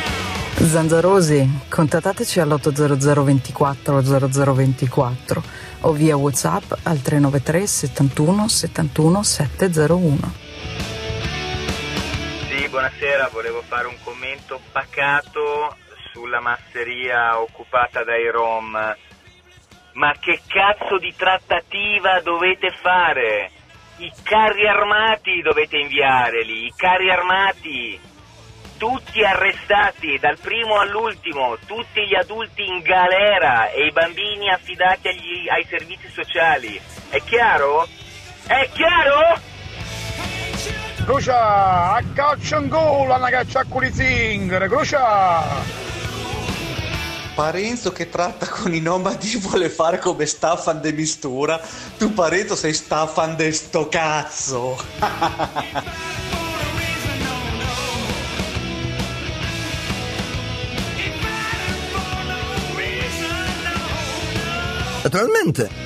Zanzarosi, contattateci all'800 24 0024 o via WhatsApp al 393 71 71 701. Sì, buonasera, volevo fare un commento pacato sulla masseria occupata dai Rom. Ma che cazzo di trattativa dovete fare? I carri armati dovete inviare lì, i carri armati, tutti arrestati dal primo all'ultimo, tutti gli adulti in galera e i bambini affidati ai servizi sociali. È chiaro? È chiaro? Crucia, a caccia in gola, una caccia a culi zingare, crucia! Parenzo che tratta con i nomadi vuole fare come Staffan de Mistura. Tu Parenzo sei Staffan de sto cazzo. Naturalmente.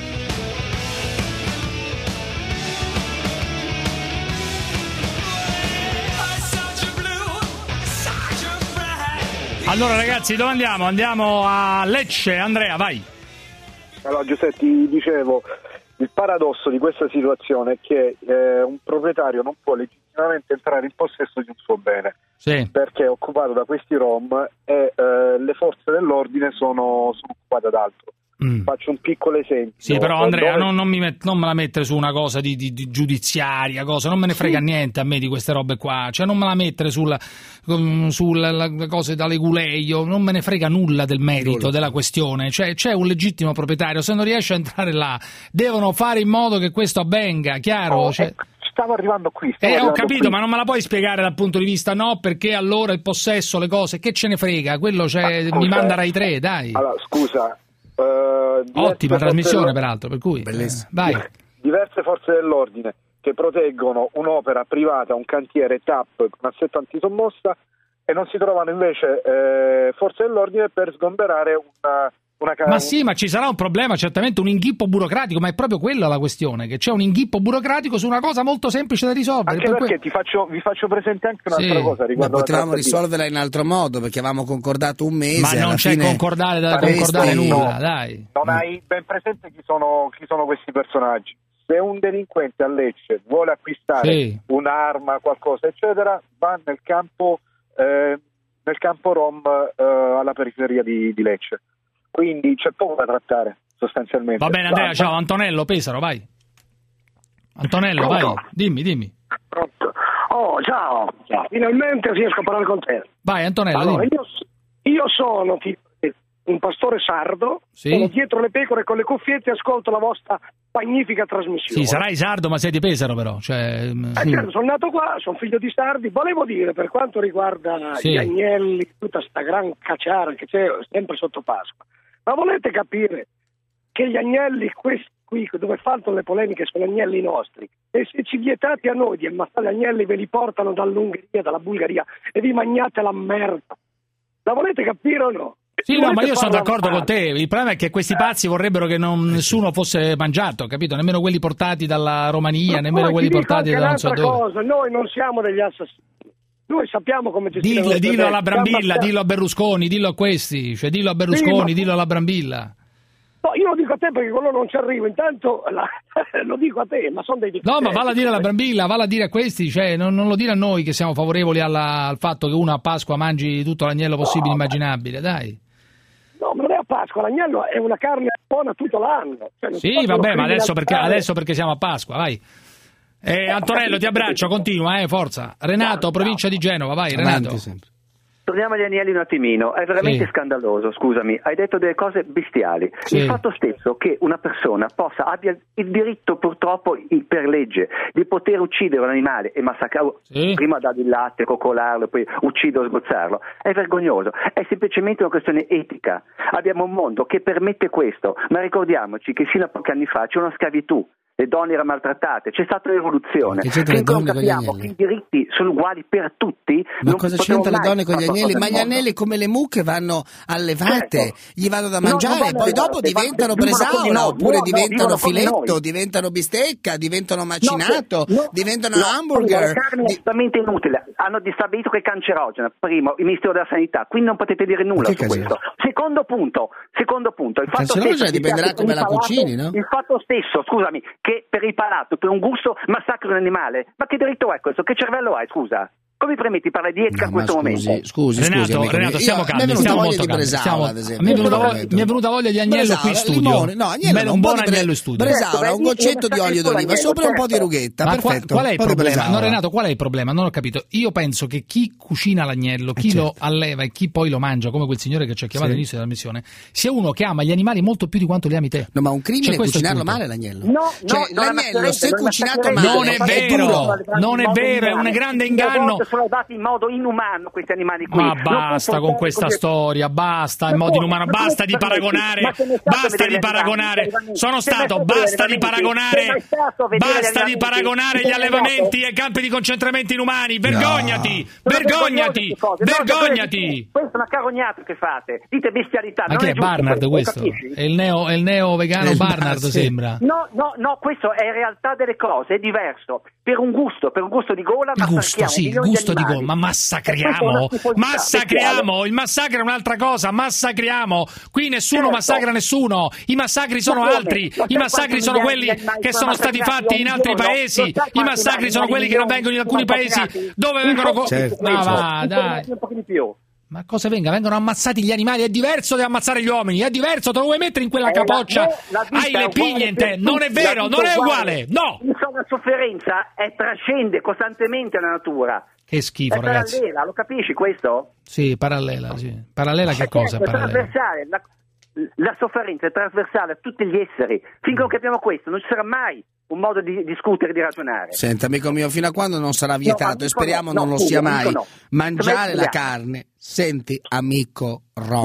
Allora ragazzi, dove andiamo? Andiamo a Lecce. Andrea, vai. Allora Giuseppe, ti dicevo, il paradosso di questa situazione è che un proprietario non può legittimamente entrare in possesso di un suo bene, sì, perché è occupato da questi Rom e le forze dell'ordine sono occupate da altro. Faccio un piccolo esempio. Sì, però Andrea, non me la mettere su una cosa di giudiziaria, cosa, non me ne frega niente a me di queste robe qua, cioè non me la mettere sulla cose da leguleio, non me ne frega nulla del merito della questione, cioè c'è un legittimo proprietario, se non riesce a entrare là devono fare in modo che questo avvenga, chiaro? Stavo arrivando qui. Ho capito, qui. Ma non me la puoi spiegare dal punto di vista no, perché allora il possesso, le cose, che ce ne frega, quello mi manda Rai 3, dai. Allora, scusa. Ottima trasmissione peraltro, per cui vai. Diverse forze dell'ordine che proteggono un'opera privata, un cantiere TAP con assetto antisommossa, e non si trovano invece forze dell'ordine per sgomberare una casa. Ma sì, ma ci sarà un problema, certamente un inghippo burocratico, ma è proprio quella la questione, che c'è un inghippo burocratico su una cosa molto semplice da risolvere. Anche perché vi faccio presente anche un'altra cosa riguardo. Potevamo risolverla in altro modo, perché avevamo concordato un mese. Ma non c'è concordare nulla, dai. Non hai ben presente chi sono questi personaggi. Se un delinquente a Lecce vuole acquistare un'arma, qualcosa, eccetera, va nel campo Rom alla periferia di Lecce. Quindi c'è poco da trattare, sostanzialmente. Va bene, Andrea, ciao. Antonello Pesaro, vai. Antonello, vai, dimmi. Oh, ciao. Finalmente riesco a parlare con te. Vai, Antonello. Allora, io sono un pastore sardo, sono dietro le pecore con le cuffiette e ascolto la vostra magnifica trasmissione. Sì, sarai sardo, ma sei di Pesaro, però. Certo, sono nato qua, sono figlio di sardi. Volevo dire, per quanto riguarda gli agnelli, tutta sta gran cacciara che c'è sempre sotto Pasqua, ma volete capire che gli agnelli, questi qui, dove fanno le polemiche, sono agnelli nostri, e se ci vietate a noi di ammazzare gli agnelli, ve li portano dall'Ungheria, dalla Bulgaria, e vi mangiate la merda. La volete capire o no? Sì, no, ma io sono d'accordo con te. Il problema è che questi pazzi vorrebbero che nessuno fosse mangiato, capito? Nemmeno quelli portati dalla Romania, ma nemmeno quelli portati da non so dove. Cosa. Noi non siamo degli assassini. Noi sappiamo come gestire. Dillo alla Brambilla, dillo a Berlusconi, dillo a questi, cioè dillo a Berlusconi, dillo alla Brambilla. No, io lo dico a te perché con loro non ci arrivo, intanto lo dico a te, ma sono dei No, ma valla a dire alla Brambilla, valla a dire a questi, cioè non lo dire a noi che siamo favorevoli al fatto che uno a Pasqua mangi tutto l'agnello possibile e immaginabile, dai. No, ma non è a Pasqua, l'agnello è una carne buona tutto l'anno. Cioè, sì, vabbè, ma adesso perché siamo a Pasqua, vai. Antonello, ti abbraccio, continua, forza. Renato, provincia di Genova, vai, Renato. Torniamo agli agnelli un attimino, è veramente scandaloso, scusami, hai detto delle cose bestiali. Il fatto stesso che una persona abbia il diritto purtroppo per legge di poter uccidere un animale e massacrarlo, prima dargli il latte, coccolarlo, poi ucciderlo, sgozzarlo, è vergognoso, è semplicemente una questione etica. Abbiamo un mondo che permette questo, ma ricordiamoci che fino a pochi anni fa c'è una scrivitù. Le donne erano maltrattate, c'è stata un'evoluzione. Finché non capiamo che i diritti sono uguali per tutti. Ma cosa c'entra le donne con gli agnelli? Ma gli agnelli come le mucche vanno allevate, gli vanno da mangiare, poi dopo diventano bresaola, oppure diventano filetto, diventano bistecca, diventano macinato, diventano hamburger. La carne è assolutamente inutile, hanno stabilito che è cancerogena, primo, il Ministero della Sanità, quindi non potete dire nulla su questo. Secondo punto, il fatto stesso dipenderà come la cucini, no? Il fatto stesso, scusami, che per il palato, per un gusto massacri un animale, ma che diritto è questo? Che cervello hai, scusa? Come permetti di parlare di etica in questo momento? Scusi, Renato, stiamo calmi, stiamo molto calmi. Mi è venuta voglia di agnello qui in studio. Un buon agnello in studio. Bresaola, un goccetto di olio d'oliva, sopra un po' di rughetta, perfetto. Qual è il problema? No, Renato, qual è il problema? Non ho capito. Io penso che chi cucina l'agnello, chi lo alleva e chi poi lo mangia, come quel signore che ci ha chiamato all'inizio della missione, sia uno che ama gli animali molto più di quanto li ami te. No, ma un crimine è cucinarlo male l'agnello. L'agnello, se cucinato male, non è vero, è un grande inganno. Sono dati in modo inumano questi animali qui. Ma basta con questa storia, basta in modo inumano, basta di paragonare, sono stato, basta di paragonare gli allevamenti ai campi di concentramento inumani, vergognati. Questa è una carognata che fate, dite bestialità. Ma che è Barnard questo? È il neo vegano Barnard sembra. No, questo è in realtà delle cose, è diverso. Per un gusto di gola, il gusto di gola. Ma massacriamo, il massacro è un'altra cosa, massacriamo, qui nessuno massacra nessuno, i massacri sono altri, i massacri sono quelli che sono stati fatti in altri paesi, i massacri sono quelli che non vengono in alcuni paesi dove vengono dai. Ma cosa vengono ammazzati gli animali, è diverso da ammazzare gli uomini, è diverso, te lo vuoi mettere in quella capoccia, hai le pigne in te, non è vero, non è uguale, no! La sofferenza trascende costantemente la natura. Che schifo, è ragazzi. Parallela, lo capisci questo? Sì, parallela, sì. Parallela che cosa? È trasversale, la sofferenza è trasversale a tutti gli esseri. Finché non capiamo questo, non ci sarà mai un modo di discutere, di ragionare. Senta, amico mio, fino a quando non sarà vietato, e speriamo non lo sia mai, mangiare la carne, senti, amico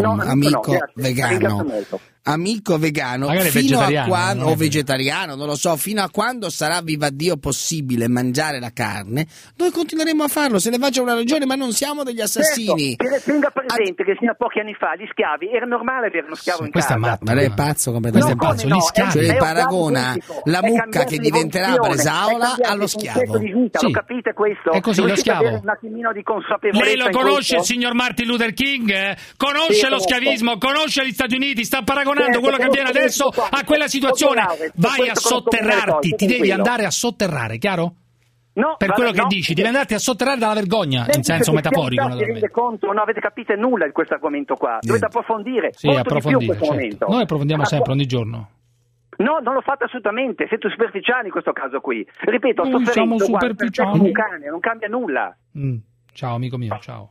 vegano, magari fino a quando, o vegetariano, non lo so, fino a quando sarà viva Dio possibile mangiare la carne, noi continueremo a farlo, se ne faccia una ragione, ma non siamo degli assassini. Certo, tenga presente che fino a pochi anni fa gli schiavi era normale avere uno schiavo in casa. Ma lei è pazzo completamente. Gli schiavi. Cioè paragona la mucca che diventerà bresaola allo schiavo. Lo capite questo? È così, lo schiavo. Un attimino di consapevolezza. Lei lo conosce il signor Martin Luther King? Conosce lo schiavismo, conosce gli Stati Uniti, sta paragonando quello che avviene adesso a quella situazione. Vai a sotterrarti, ti devi andare a sotterrare, chiaro? No, per quello che dici, devi andarti a sotterrare dalla vergogna, in senso metaforico. Rende conto, non avete capito nulla di questo argomento qua, dovete approfondire. Sì, approfondire, certo. Noi approfondiamo sempre, ogni giorno. No, non lo fate assolutamente, siete superficiali in questo caso qui. Ripeto, siamo superficiali. Un cane, non cambia nulla. Ciao amico mio, ciao.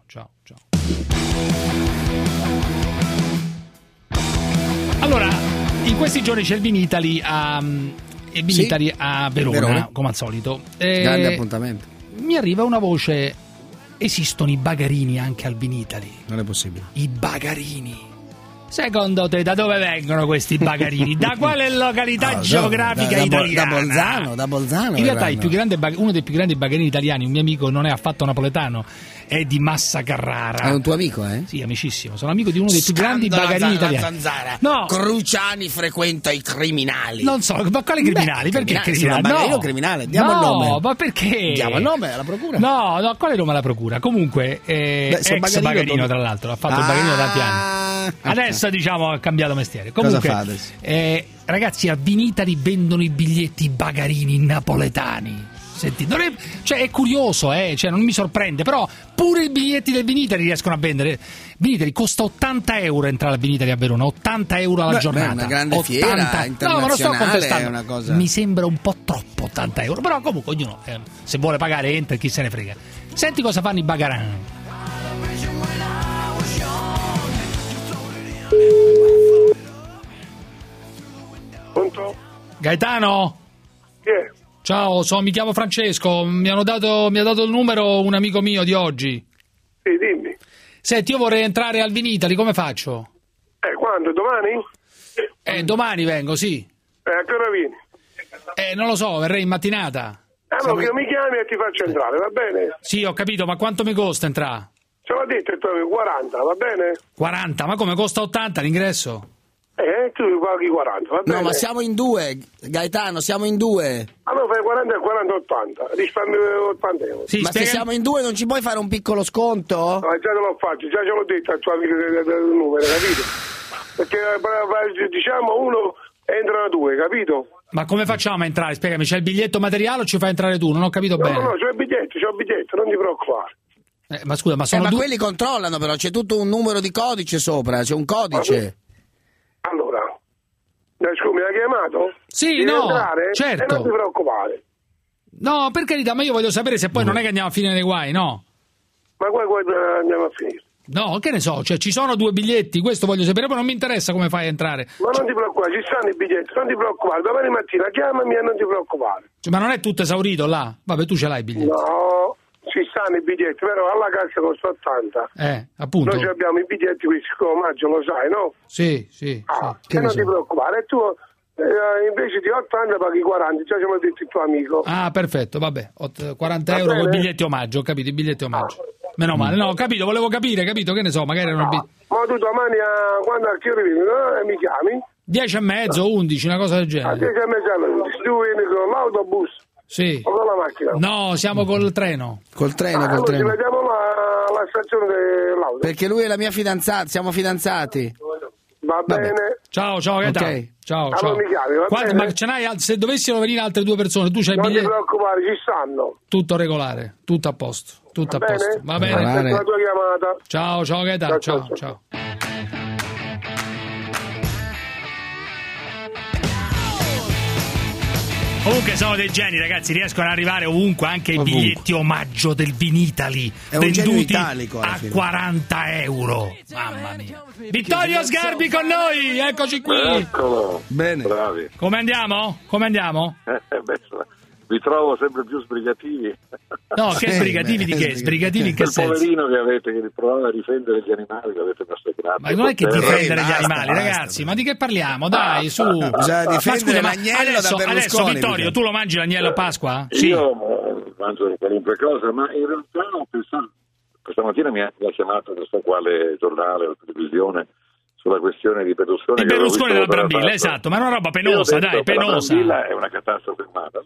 Allora, in questi giorni c'è il Vinitaly a Verona, come al solito. Grande appuntamento. Mi arriva una voce, esistono i bagarini anche al Vinitaly. Non è possibile. I bagarini. Secondo te da dove vengono questi bagarini? Da quale località geografica italiana? Da Bolzano. In realtà uno dei più grandi bagarini italiani, un mio amico non è affatto napoletano, è di Massa Carrara. È un tuo amico, eh? Sì, amicissimo. Sono amico di uno dei più grandi bagarini italiani. Zanzara. No. Cruciani frequenta i criminali. Non so, ma quali criminali? Perché criminali? No, criminale. Diamo il nome. Ma perché? Diamo il nome alla procura. No, quale nome alla procura? Comunque, ex bagarino tra l'altro, ha fatto il bagarino da tanti anni. Adesso diciamo ha cambiato mestiere. Comunque, cosa fate? Ragazzi, a Vinitaly vendono i biglietti bagarini napoletani. Senti, è curioso, cioè non mi sorprende, però pure i biglietti del Vinitaly riescono a vendere. Vinitaly costa 80 euro entrare al Vinitaly a Verona, 80 euro alla giornata. È una grande fiera internazionale. No, ma lo sto contestando. È una cosa... Mi sembra un po' troppo 80 euro, però comunque ognuno se vuole pagare entra, chi se ne frega. Senti cosa fanno i bagarini. Pronto? Gaetano? Chi è? Ciao, mi chiamo Francesco, mi ha dato il numero un amico mio di oggi. Sì, dimmi. Senti, io vorrei entrare al Vinitaly, come faccio? Quando? Domani? Domani vengo, sì. A che ora vieni? Non lo so, verrei in mattinata. No, che mi chiami e ti faccio entrare, va bene? Sì, ho capito, ma quanto mi costa entrare? Ce l'ho detto, 40, va bene? 40, ma come costa 80 l'ingresso? Tu paghi 40, va bene? No, ma siamo in 2, Gaetano, siamo in 2. Allora fai 40 e 40, 80, risparmi 80 euro. Sì, ma se siamo in 2 non ci puoi fare un piccolo sconto? No, già te l'ho fatto, già ce l'ho detto al tuo amico del numero, capito? Perché diciamo uno entrano 2, capito? Ma come facciamo a entrare? Spiegami, c'è il biglietto materiale o ci fai entrare tu? Non ho capito bene. No, c'ho il biglietto, non ti preoccupare. Ma scusa, ma sono ma quelli controllano però, c'è tutto un numero di codice sopra, c'è un codice. Allora, scusi, mi ha chiamato? Sì, devi no, entrare? certo. Non ti preoccupare. No, per carità, ma io voglio sapere se poi non è che andiamo a finire nei guai, no? Ma qua andiamo a finire. No, che ne so, cioè ci sono 2 biglietti, questo voglio sapere, poi non mi interessa come fai a entrare. Ma non ti preoccupare, ci stanno i biglietti, non ti preoccupare, domani mattina chiamami e non ti preoccupare. Cioè, ma non è tutto esaurito là? Vabbè, tu ce l'hai i biglietti. No, ci stanno i biglietti, però alla cassa costa 80. Appunto. Noi abbiamo i biglietti qui, siccome maggio lo sai, no? Sì. E non ti preoccupare, e tu invece di 80 paghi 40, già ce l'ho detto il tuo amico. Ah, perfetto, vabbè, 40 euro con i biglietti omaggio, ho capito, i biglietti omaggio. Meno male, no, ho capito, volevo capire, capito, che ne so, magari erano... Ma tu domani, quando a che ora vieni, mi chiami? 10:30, 11, una cosa del genere. 10:30, 11, tu vieni con l'autobus? Sì. O con la macchina? No, siamo col treno. Col treno. Ci vediamo alla stazione dell'auto. Perché lui è la mia fidanzata, siamo fidanzati. Va bene. Ciao, Gaetano. Okay. Ciao. Mi chiami, va bene? Ma ce n'hai, se dovessero venire altre 2 persone, tu c'hai il biglietto? Non ti preoccupare, ci stanno. Tutto regolare, tutto a posto. Tutto va a posto. Va bene. Aspetto la tua chiamata. Ciao Gaetano. Ciao. Comunque sono dei geni, ragazzi, riescono ad arrivare ovunque, anche i biglietti omaggio del Vinitali, è un genio italico a 40 euro. Mamma mia. Vittorio Sgarbi con noi, eccoci qui. Eccolo. Bene. Bravi. Come andiamo? Vi trovo sempre più sbrigativi. No, che sbrigativi di che? Sbrigativi in che senso? Il poverino che avete, che provava a difendere gli animali, l'avete massacrato. Ma non è che difendere gli animali, ragazzi, ma di che parliamo? Dai, su. Bisogna difendere l'agnello da Berlusconi. Adesso, Vittorio, tu lo mangi l'agnello a Pasqua? Sì. Io mangio qualunque cosa, ma in realtà ho pensato, questa mattina mi ha chiamato non so quale giornale o televisione sulla questione di Berlusconi. Di Berlusconi della Brambilla, esatto, ma è una roba penosa, dai, penosa. La Brambilla è una catastrofe armata.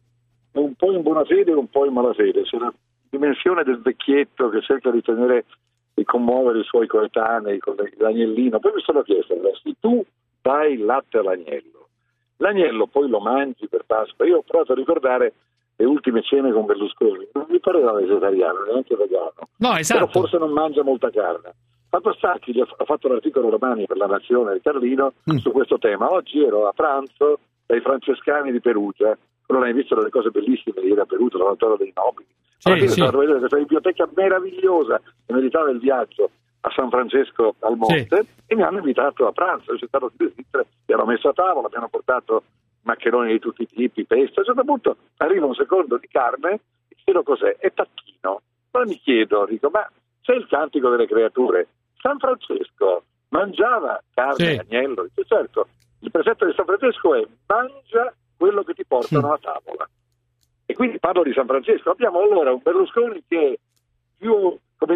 Un po' in buona fede e un po' in malafede. C'è la dimensione del vecchietto che cerca di tenere e commuovere i suoi coetanei con l'agnellino. Poi mi sono chiesto, se tu dai il latte l'agnello poi lo mangi per Pasqua. Io ho provato a ricordare le ultime cene con Berlusconi, non mi pareva vegetariano, neanche vegano. No, esatto. Però forse non mangia molta carne. Fatto sta che ha fatto l'articolo domani per La Nazione di Carlino su questo tema. Oggi ero a pranzo dai francescani di Perugia. Non hai visto delle cose bellissime ieri a Perugia, l'oratorio dei nobili. Alla fine sono andato a vedere questa biblioteca meravigliosa che meritava il viaggio a San Francesco al Monte e mi hanno invitato a pranzo. C'è stato mi hanno messo a tavola, mi hanno portato maccheroni di tutti i tipi, pesto. A un certo punto arriva un secondo di carne e chiedo cos'è, è tacchino. Poi mi chiedo, ma c'è il cantico delle creature. San Francesco mangiava carne, agnello. Dice, certo, il precetto di San Francesco è mangia quello che ti portano a tavola. E quindi parlo di San Francesco. Abbiamo allora un Berlusconi che è più,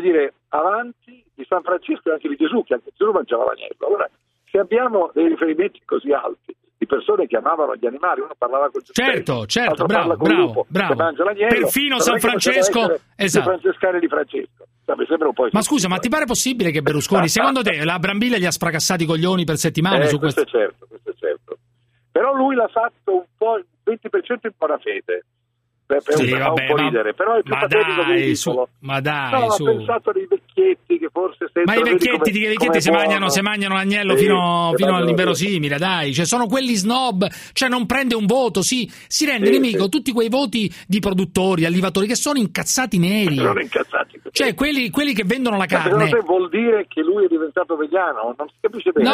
avanti di San Francesco e anche di Gesù, che anche Gesù mangiava l'agnello. Allora, se abbiamo dei riferimenti così alti di persone che amavano gli animali, uno parlava con Gesù, certo, bravo. che mangia l'agnello, perfino San Francesco, esatto. I francescani di Francesco. Ma scusa, ma ti pare possibile che Berlusconi, secondo te, la Brambilla gli ha sfracassati i coglioni per settimane su questo? Questo è certo. Però lui l'ha fatto un po', il 20% in buona fede. Fa un po' ridere, però è più patetico che ridicolo. Ma dai, ho pensato dei vecchietti che forse ma i vecchietti se mangiano l'agnello fino all'inverosimile, dai, cioè sono quelli snob, cioè non prende un voto, si rende nemico tutti quei voti di produttori, allevatori che sono incazzati neri. Sono incazzati. Cioè quelli che vendono la carne. Secondo te vuol dire che lui è diventato vegano? Non si capisce bene.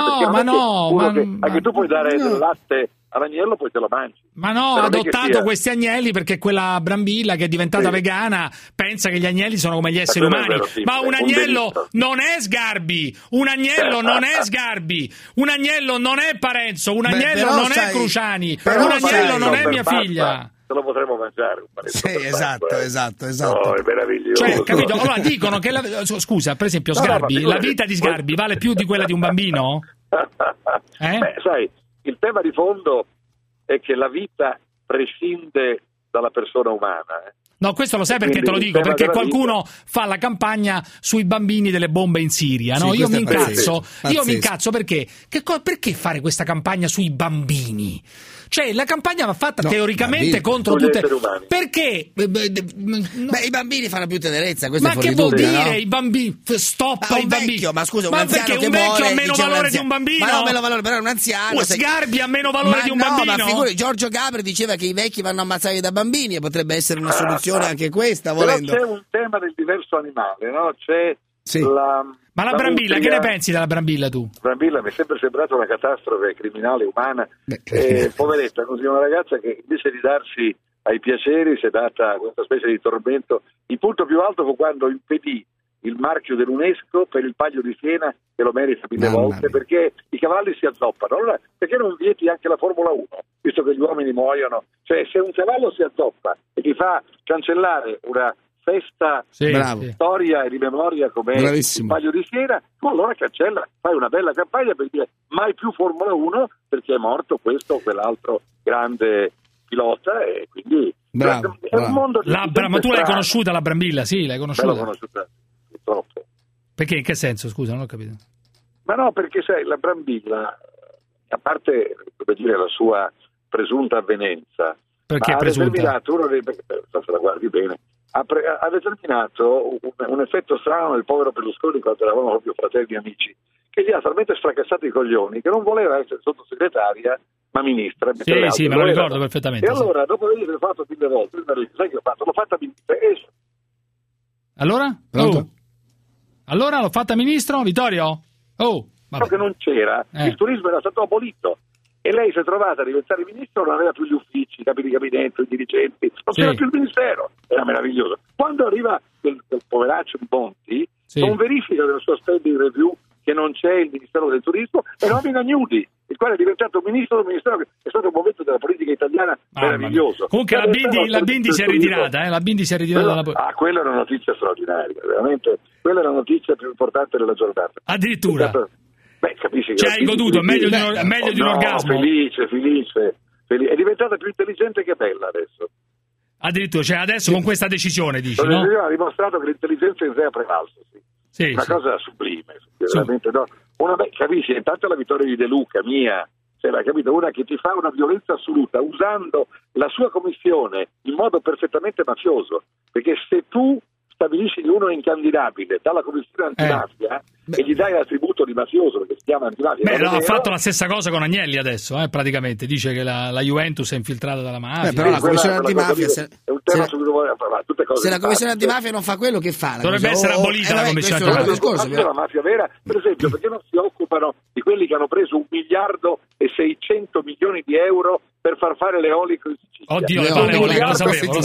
Anche tu puoi dare del latte all'agnello, poi te lo mangi. Ma no, ha adottato questi agnelli perché quella Brambilla che è diventata vegana pensa che gli agnelli sono come gli esseri umani. Ma un agnello non è Sgarbi, un agnello non è Sgarbi, un agnello non è Parenzo, un agnello non è Cruciani, un agnello non è mia figlia. se lo potremo mangiare un panetto. Sì, esatto. No, è meraviglioso. Cioè, capito? Allora dicono che scusa, per esempio, Sgarbi, la vita di Sgarbi vale più di quella di un bambino? Beh, sai, il tema di fondo è che la vita prescinde dalla persona umana. No, questo lo sai perché te lo dico, perché qualcuno fa la campagna sui bambini delle bombe in Siria, no? Io mi incazzo perché fare questa campagna sui bambini? Cioè, la campagna va fatta teoricamente contro tutte... Perché? Beh, i bambini fanno più tenerezza, questo ma è che vuol dire i bambini? Stoppa i bambini. Vecchio, ma scusa, un anziano che perché un vecchio ha meno valore di un bambino? Ma no, meno valore, però è un anziano. Sgarbi ha meno valore di un bambino? Ma figurati, Giorgio Gabri diceva che i vecchi vanno ammazzati da bambini e potrebbe essere una soluzione anche questa, volendo. Però c'è un tema del diverso animale, no? C'è Ma la Brambilla, che ne pensi della Brambilla tu? Brambilla mi è sempre sembrata una catastrofe criminale, umana, poveretta, così una ragazza che invece di darsi ai piaceri si è data questa specie di tormento. Il punto più alto fu quando impedì il marchio dell'UNESCO per il Paglio di Siena, che lo merita mille volte, perché i cavalli si azzoppano. Allora, perché non vieti anche la Formula 1, visto che gli uomini muoiono? Cioè, se un cavallo si azzoppa e ti fa cancellare una festa di storia e di memoria come il Paglio di Siena, allora cancella, fai una bella campagna per dire mai più Formula 1 perché è morto questo o quell'altro grande pilota, e quindi è un mondo di ma tu l'hai conosciuta la Brambilla? Sì, l'hai conosciuta. L'ho conosciuta purtroppo. Perché? In che senso? Scusa, non ho capito. Ma no, perché sai, la Brambilla, a parte come dire la sua presunta avvenenza, perché ha determinato se la guardi bene, ha determinato un effetto strano nel povero Berlusconi quando eravamo proprio fratelli amici, che gli ha talmente fracassato i coglioni che non voleva essere sottosegretaria ma ministra. Sì, me lo ricordo perfettamente. E allora, dopo averlo fatto 1000 volte, sai che ho fatto? L'ho fatta ministra. Allora l'ho fatta ministro, Vittorio? So che non c'era, il turismo era stato abolito. E lei si è trovata a diventare ministro, non aveva più gli uffici, i capi di gabinetto, i dirigenti, non c'era più il ministero, era meraviglioso. Quando arriva quel poveraccio di Monti, non verifica nella sua spending review che non c'è il Ministero del Turismo e nomina Gnudi, il quale è diventato ministro del Ministero, che è stato un momento della politica italiana meraviglioso. Comunque la Bindi si è ritirata, la Bindi si è ritirata dalla quella è una notizia straordinaria, veramente, quella è la notizia più importante della giornata. Addirittura? Beh, capisci che hai goduto, meglio di un orgasmo. Felice. È diventata più intelligente che bella adesso. Addirittura, cioè adesso con questa decisione dici, no? Ha dimostrato che l'intelligenza in sé ha prevalso, una cosa sublime, veramente, no? Capisci, intanto la vittoria di De Luca, mia, capito? Una che ti fa una violenza assoluta usando la sua commissione in modo perfettamente mafioso, perché se tu stabilisci che uno è incandidabile dalla commissione antimafia e gli dai l'attributo di mafioso perché si chiama antimafia. Ha fatto la stessa cosa con Agnelli adesso, praticamente dice che la Juventus è infiltrata dalla mafia. Però la commissione antimafia è un tema su cui vuole parlare, tutte cose. Se la commissione antimafia non fa quello, che fa? Dovrebbe essere abolita la commissione antimafia. La mafia vera, per esempio, perché non si occupano di quelli che hanno preso 1,6 miliardi di euro per far fare l'eolico in Sicilia. Oddio, le pale eoliche, lo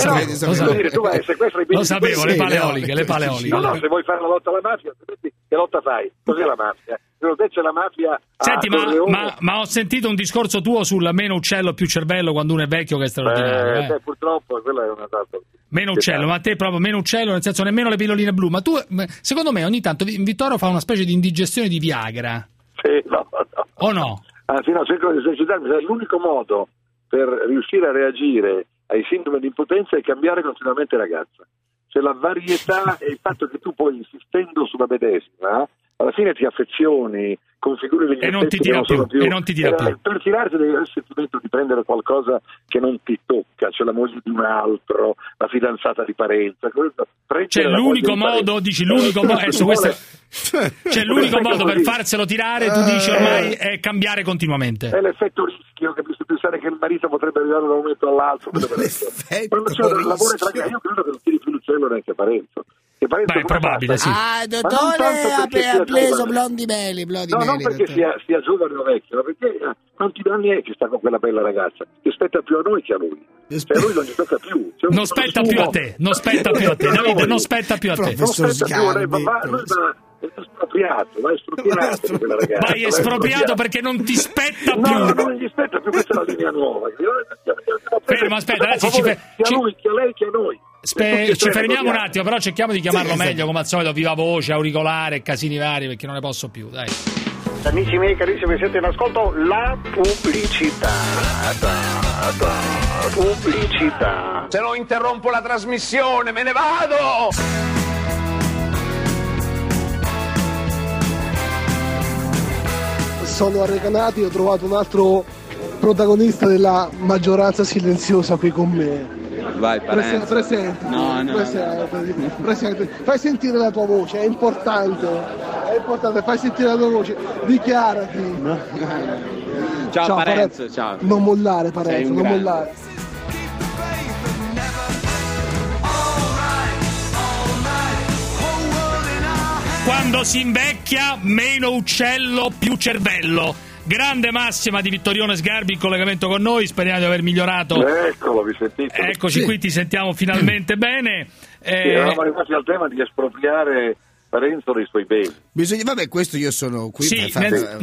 sapevo, le pale eoliche. No, se vuoi fare la lotta alla mafia, che lotta fai? Cos'è la mafia? Secondo te c'è la mafia? Senti, ma ho sentito un discorso tuo sul meno uccello più cervello quando uno è vecchio, che è straordinario. Purtroppo quella è una data. Meno uccello, ma te proprio meno uccello, nel senso nemmeno le pilloline blu. Ma tu, secondo me, ogni tanto Vittorio fa una specie di indigestione di Viagra. Sì, no. O no? Anzi, no, cerco di esercitarmi. L'unico modo per riuscire a reagire ai sintomi di impotenza è cambiare continuamente ragazza. Cioè la varietà e il fatto che tu poi, insistendo sulla medesima, alla fine ti affezioni, configuri degli effetti che non sono più. Per tirarti devi avere il sentimento di prendere qualcosa che non ti tocca, cioè la moglie di un altro, la fidanzata di parenza. C'è l'unico modo, dici l'unico modo, c'è l'unico modo per farselo tirare, tu dici ormai, è cambiare continuamente. È l'effetto rischio, capisci? Pensare che il marito potrebbe arrivare da un momento all'altro. Quando c'è un lavoro tra io credo che non tiri più l'uccello neanche Parenzo. Beh, è probabile, sì. Dottore ha preso Blondi Belli. Non perché sia giovane o vecchio, ma perché quanti anni è che sta con quella bella ragazza? Che spetta più a noi che a lui. A lui non gli tocca più. Non spetta più a te, Davide, non spetta più a te. Non spetta più, lei va espropriato, vai espropriato quella ragazza. Vai espropriato perché non ti spetta più. No, non gli spetta più, questa è la linea nuova. Fermo, aspetta, adesso sia lui, sia lei, che a noi. Ci fermiamo un attimo, però cerchiamo di chiamarlo meglio, come al solito, viva voce, auricolare, casini vari, perché non ne posso più, dai. Amici miei carissimi, siete in ascolto la pubblicità. Pubblicità. Se no interrompo la trasmissione, me ne vado! Sono a Recanati e ho trovato un altro protagonista della maggioranza silenziosa qui con me. Vai, Parenzo. Presenti. No. Presenti. Fai sentire la tua voce, è importante, fai sentire la tua voce, dichiarati. No. Ciao Parenzo, ciao. Non mollare, Parenzo, non mollare. Quando si invecchia, meno uccello, più cervello. Grande massima di Vittorione Sgarbi in collegamento con noi, speriamo di aver migliorato. Eccolo, vi sentite? Eccoci qui, ti sentiamo finalmente bene. Eravamo arrivati al tema di espropriare Parenzo dei suoi beni. Vabbè, questo io sono qui per fate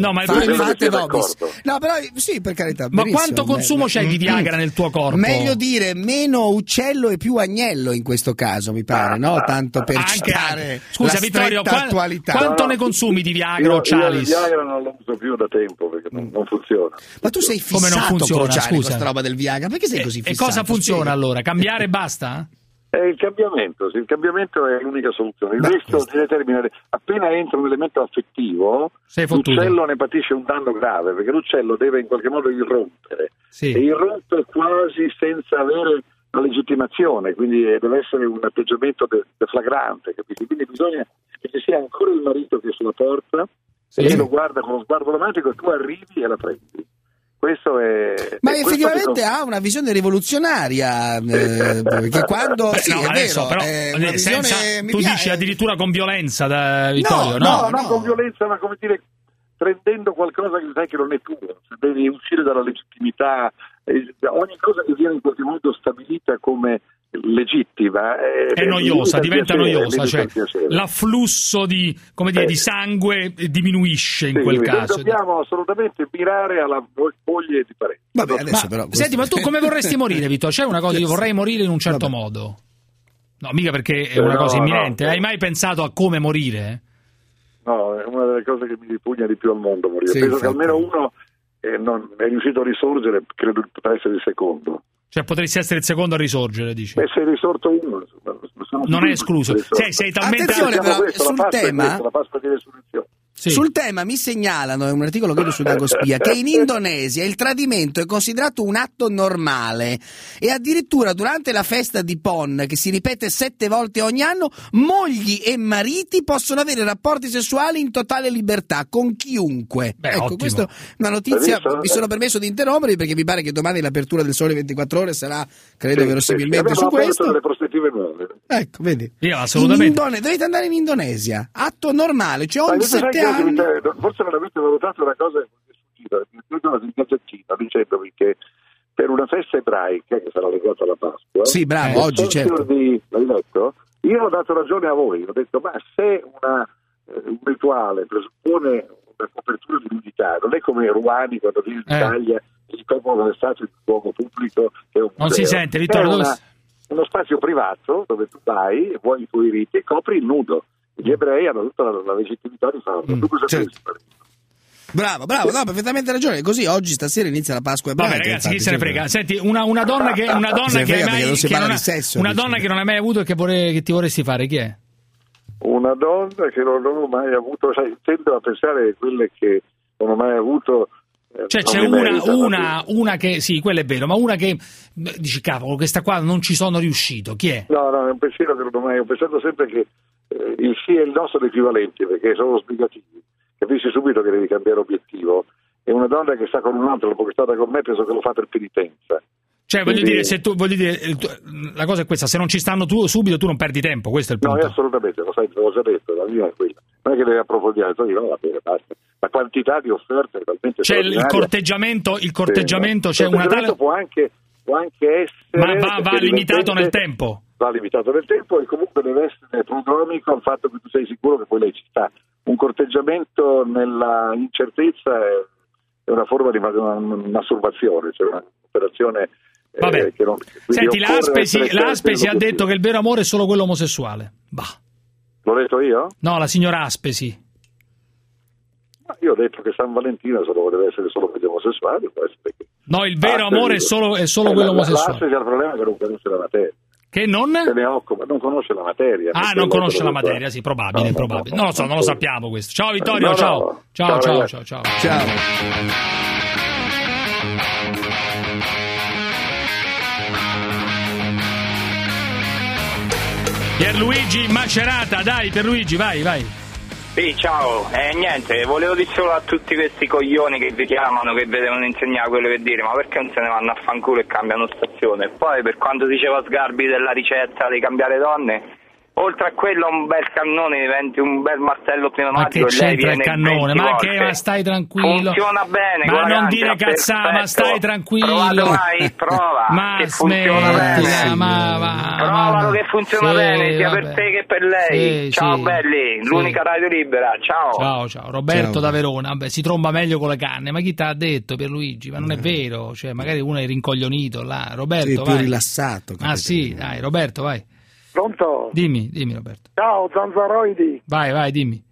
vobis. No, però sì, per carità. Ma quanto consumo c'è di Viagra nel tuo corpo? Meglio dire meno uccello e più agnello in questo caso, mi pare, no? Tanto per citare Scusa, la Vittorio, attualità. Quanto ne consumi di Viagra o Cialis? Io Viagra non lo uso più da tempo perché non funziona. Ma tu sei fissato con questa roba del Viagra? Perché sei così fissato? E cosa funziona allora? Cambiare e basta? È il cambiamento è l'unica soluzione. Il resto deve terminare. Appena entra un elemento affettivo, l'uccello ne patisce un danno grave, perché l'uccello deve in qualche modo irrompere. E irrompe quasi senza avere la legittimazione, quindi deve essere un atteggiamento deflagrante, capisci? Quindi bisogna che ci sia ancora il marito che è sulla porta e lo guarda con lo sguardo romantico e tu arrivi e la prendi. Questo è. Ma effettivamente ha una visione rivoluzionaria. Perché quando. Sì, è adesso, vero, però, tu dici addirittura con violenza, Vittorio? No, con violenza, ma come dire, prendendo qualcosa che sai che non è tuo. Se devi uscire dalla legittimità, ogni cosa che viene in qualche modo stabilita come legittima è noiosa, diventa noiosa, cioè l'afflusso di sangue diminuisce in quel caso. Dobbiamo assolutamente mirare alla moglie di Parenzo. Vabbè, adesso però senti, ma tu come vorresti morire, Vittorio? C'è una cosa, io vorrei morire in un certo modo. No, mica perché è una cosa imminente. Hai mai pensato a come morire? No, è una delle cose che mi ripugna di più al mondo morire. Penso che almeno uno non è riuscito a risorgere, credo che potrà essere il secondo. Cioè potresti essere il secondo a risorgere, dici? Se è risorto uno, non è escluso. Sei talmente... Attenzione però, sul tema... La Pasqua di Resurrezione. Sì. Sul tema mi segnalano, è un articolo credo su Dagospia, che in Indonesia il tradimento è considerato un atto normale e addirittura durante la festa di Pon, che si ripete 7 volte ogni anno, mogli e mariti possono avere rapporti sessuali in totale libertà con chiunque. Ecco, questa è una notizia, mi sono permesso di interrompere perché mi pare che domani l'apertura del Sole 24 Ore sarà, credo verosimilmente su questo. Delle prospettive nuove. Ecco, vedi. Io assolutamente. Dovete andare in Indonesia, atto normale, cioè ogni 7 anni. Forse non avete valutato una cosa che mi è sfuggita, mi sono in gazzettina dicendovi che per una festa ebraica che sarà legata alla Pasqua, sì, bravo, oggi certo. L'hai letto? Io ho dato ragione a voi, ho detto ma se un rituale presuppone una copertura di nudità, non è come Rouhani quando viene in Italia e gli coprono le statue di uomo pubblico che è un non museo. Si sente, Vittorio, uno spazio privato dove tu vai, vuoi i tuoi riti e copri il nudo. Gli ebrei hanno tutta la legittimità di farlo. Tu cosa pensi? Bravo, no, perfettamente ragione. Così oggi stasera inizia la Pasqua ebraica. Vabbè, ragazzi, chi se ne frega? Senti, una donna che non hai mai avuto e che ti vorresti fare, chi è? Una donna che non ho mai avuto, sai, tendo a pensare a quelle che non ho mai avuto. Cioè c'è una che sì, quello è vero, ma una che dici cavolo, questa qua non ci sono riuscito, chi è? No, è un pensiero che non ho mai, ho pensato sempre che il sì e il no sono equivalenti perché sono sbrigativi, capisci subito che devi cambiare obiettivo, e una donna che sta con un altro dopo che è stata con me penso che lo fa per penitenza. Cioè voglio dire, la cosa è questa, se non ci stanno subito tu non perdi tempo, questo è il punto. No, assolutamente, lo sai, te l'ho già detto, la mia è quella, non è che devi approfondire, no, va bene, basta. La quantità di offerte è talmente c'è il corteggiamento c'è una tale... può anche essere, ma va limitato nel tempo. Va limitato nel tempo e comunque deve essere prodromico al fatto che tu sei sicuro che poi lei ci sta. un corteggiamento nella incertezza è una forma di masturbazione, cioè un'operazione che non... Senti, l'Aspesi ha detto che il vero amore è solo quello omosessuale. Bah. L'ho detto io? No, la signora Aspesi. Io ho detto che San Valentino deve essere solo per gli omosessuali. No, il vero amore è solo quello omosessuale. L'Aspesi ha il problema che non conosce la materia. Che non? Non conosce la materia. Ah, non conosce la materia, sì, probabile. Non lo so, non lo sappiamo questo. Ciao Vittorio, ciao. Ciao. Pierluigi Macerata, dai Pierluigi, vai. Sì, ciao, niente, volevo dire solo a tutti questi coglioni che vi chiamano, che vi devono insegnare quello che dire, ma perché non se ne vanno a fanculo e cambiano stazione? E poi per quanto diceva Sgarbi della ricetta di cambiare donne, oltre a quello un bel cannone diventi un bel martello pneumatico. Ma che c'entra il cannone? Ma stai tranquillo. Funziona bene. Ma non dire cazzate, ma stai tranquillo. Prova ma che funziona bene. Provalo che funziona bene, sia per te che per lei. Ciao belli, l'unica radio libera. Ciao. Roberto da Verona. Vabbè, si tromba meglio con le canne. Ma chi te l'ha detto, Pierluigi? Ma non è vero, cioè magari uno è rincoglionito là. Roberto, più rilassato. Ah sì, dai, Roberto, vai. Pronto? Dimmi Roberto. Ciao Zanzaroidi. Vai, dimmi.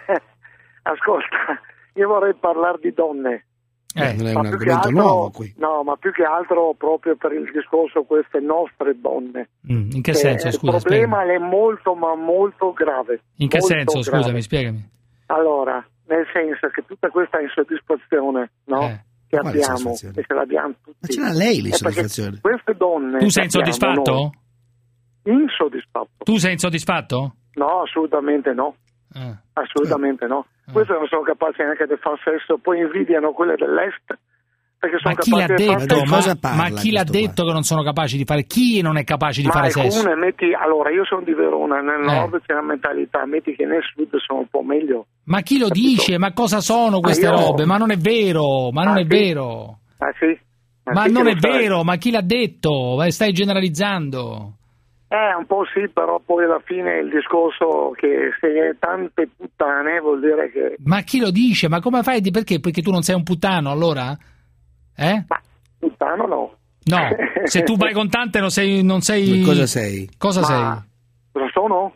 Ascolta, io vorrei parlare di donne. Non è un argomento nuovo qui. No, ma più che altro proprio per il discorso queste nostre donne. In che senso, scusa? Il problema è molto, ma molto grave. In che senso, scusami, spiegami. Allora, nel senso che tutta questa insoddisfazione, no? Che abbiamo, e ce l'abbiamo tutti. Ma ce l'ha lei l'insoddisfazione? Queste donne... Tu sei insoddisfatto? Insoddisfatto. Tu sei insoddisfatto? No, assolutamente no. Assolutamente no. Queste non sono capaci neanche di fare sesso, poi invidiano quelle dell'est. Perché sono ma chi l'ha detto? Ma chi l'ha detto qua? Che non sono capaci di fare? Chi non è capace di fare sesso? Allora, io sono di Verona, nel nord c'è una mentalità, metti che nel sud sono un po' meglio. Ma chi lo dice? Ma cosa sono queste robe? Ma non è vero, ma non è vero. Sì. Ma non è vero, ma chi l'ha detto? Stai generalizzando. Un po' sì, però poi alla fine il discorso che se è tante puttane vuol dire che... Ma chi lo dice? Ma come fai? Perché? Perché tu non sei un puttano, allora? Ma puttano no. No, se tu vai con tante non sei... Cosa sei? Cosa sei? Cosa sono?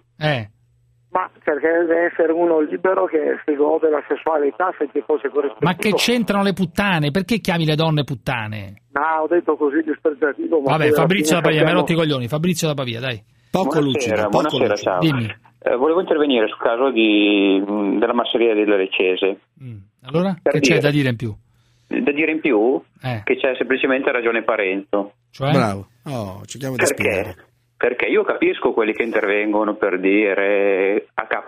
Ma perché deve essere uno libero che si gode della sessualità, se ci fosse corrispettivo. Ma che c'entrano le puttane? Perché chiami le donne puttane? No, ho detto così dispregiativo. Vabbè, Fabrizio da Pavia, mi hai rotto i coglioni. Fabrizio da Pavia, dai. Buonasera, ciao. Dimmi. Volevo intervenire sul caso della masseria della Lecese. Allora? Che c'è da dire in più? Da dire in più? Che c'è semplicemente ragione Parenzo. Cioè? Bravo. Cerchiamo di spiegare. Perché io capisco quelli che intervengono per dire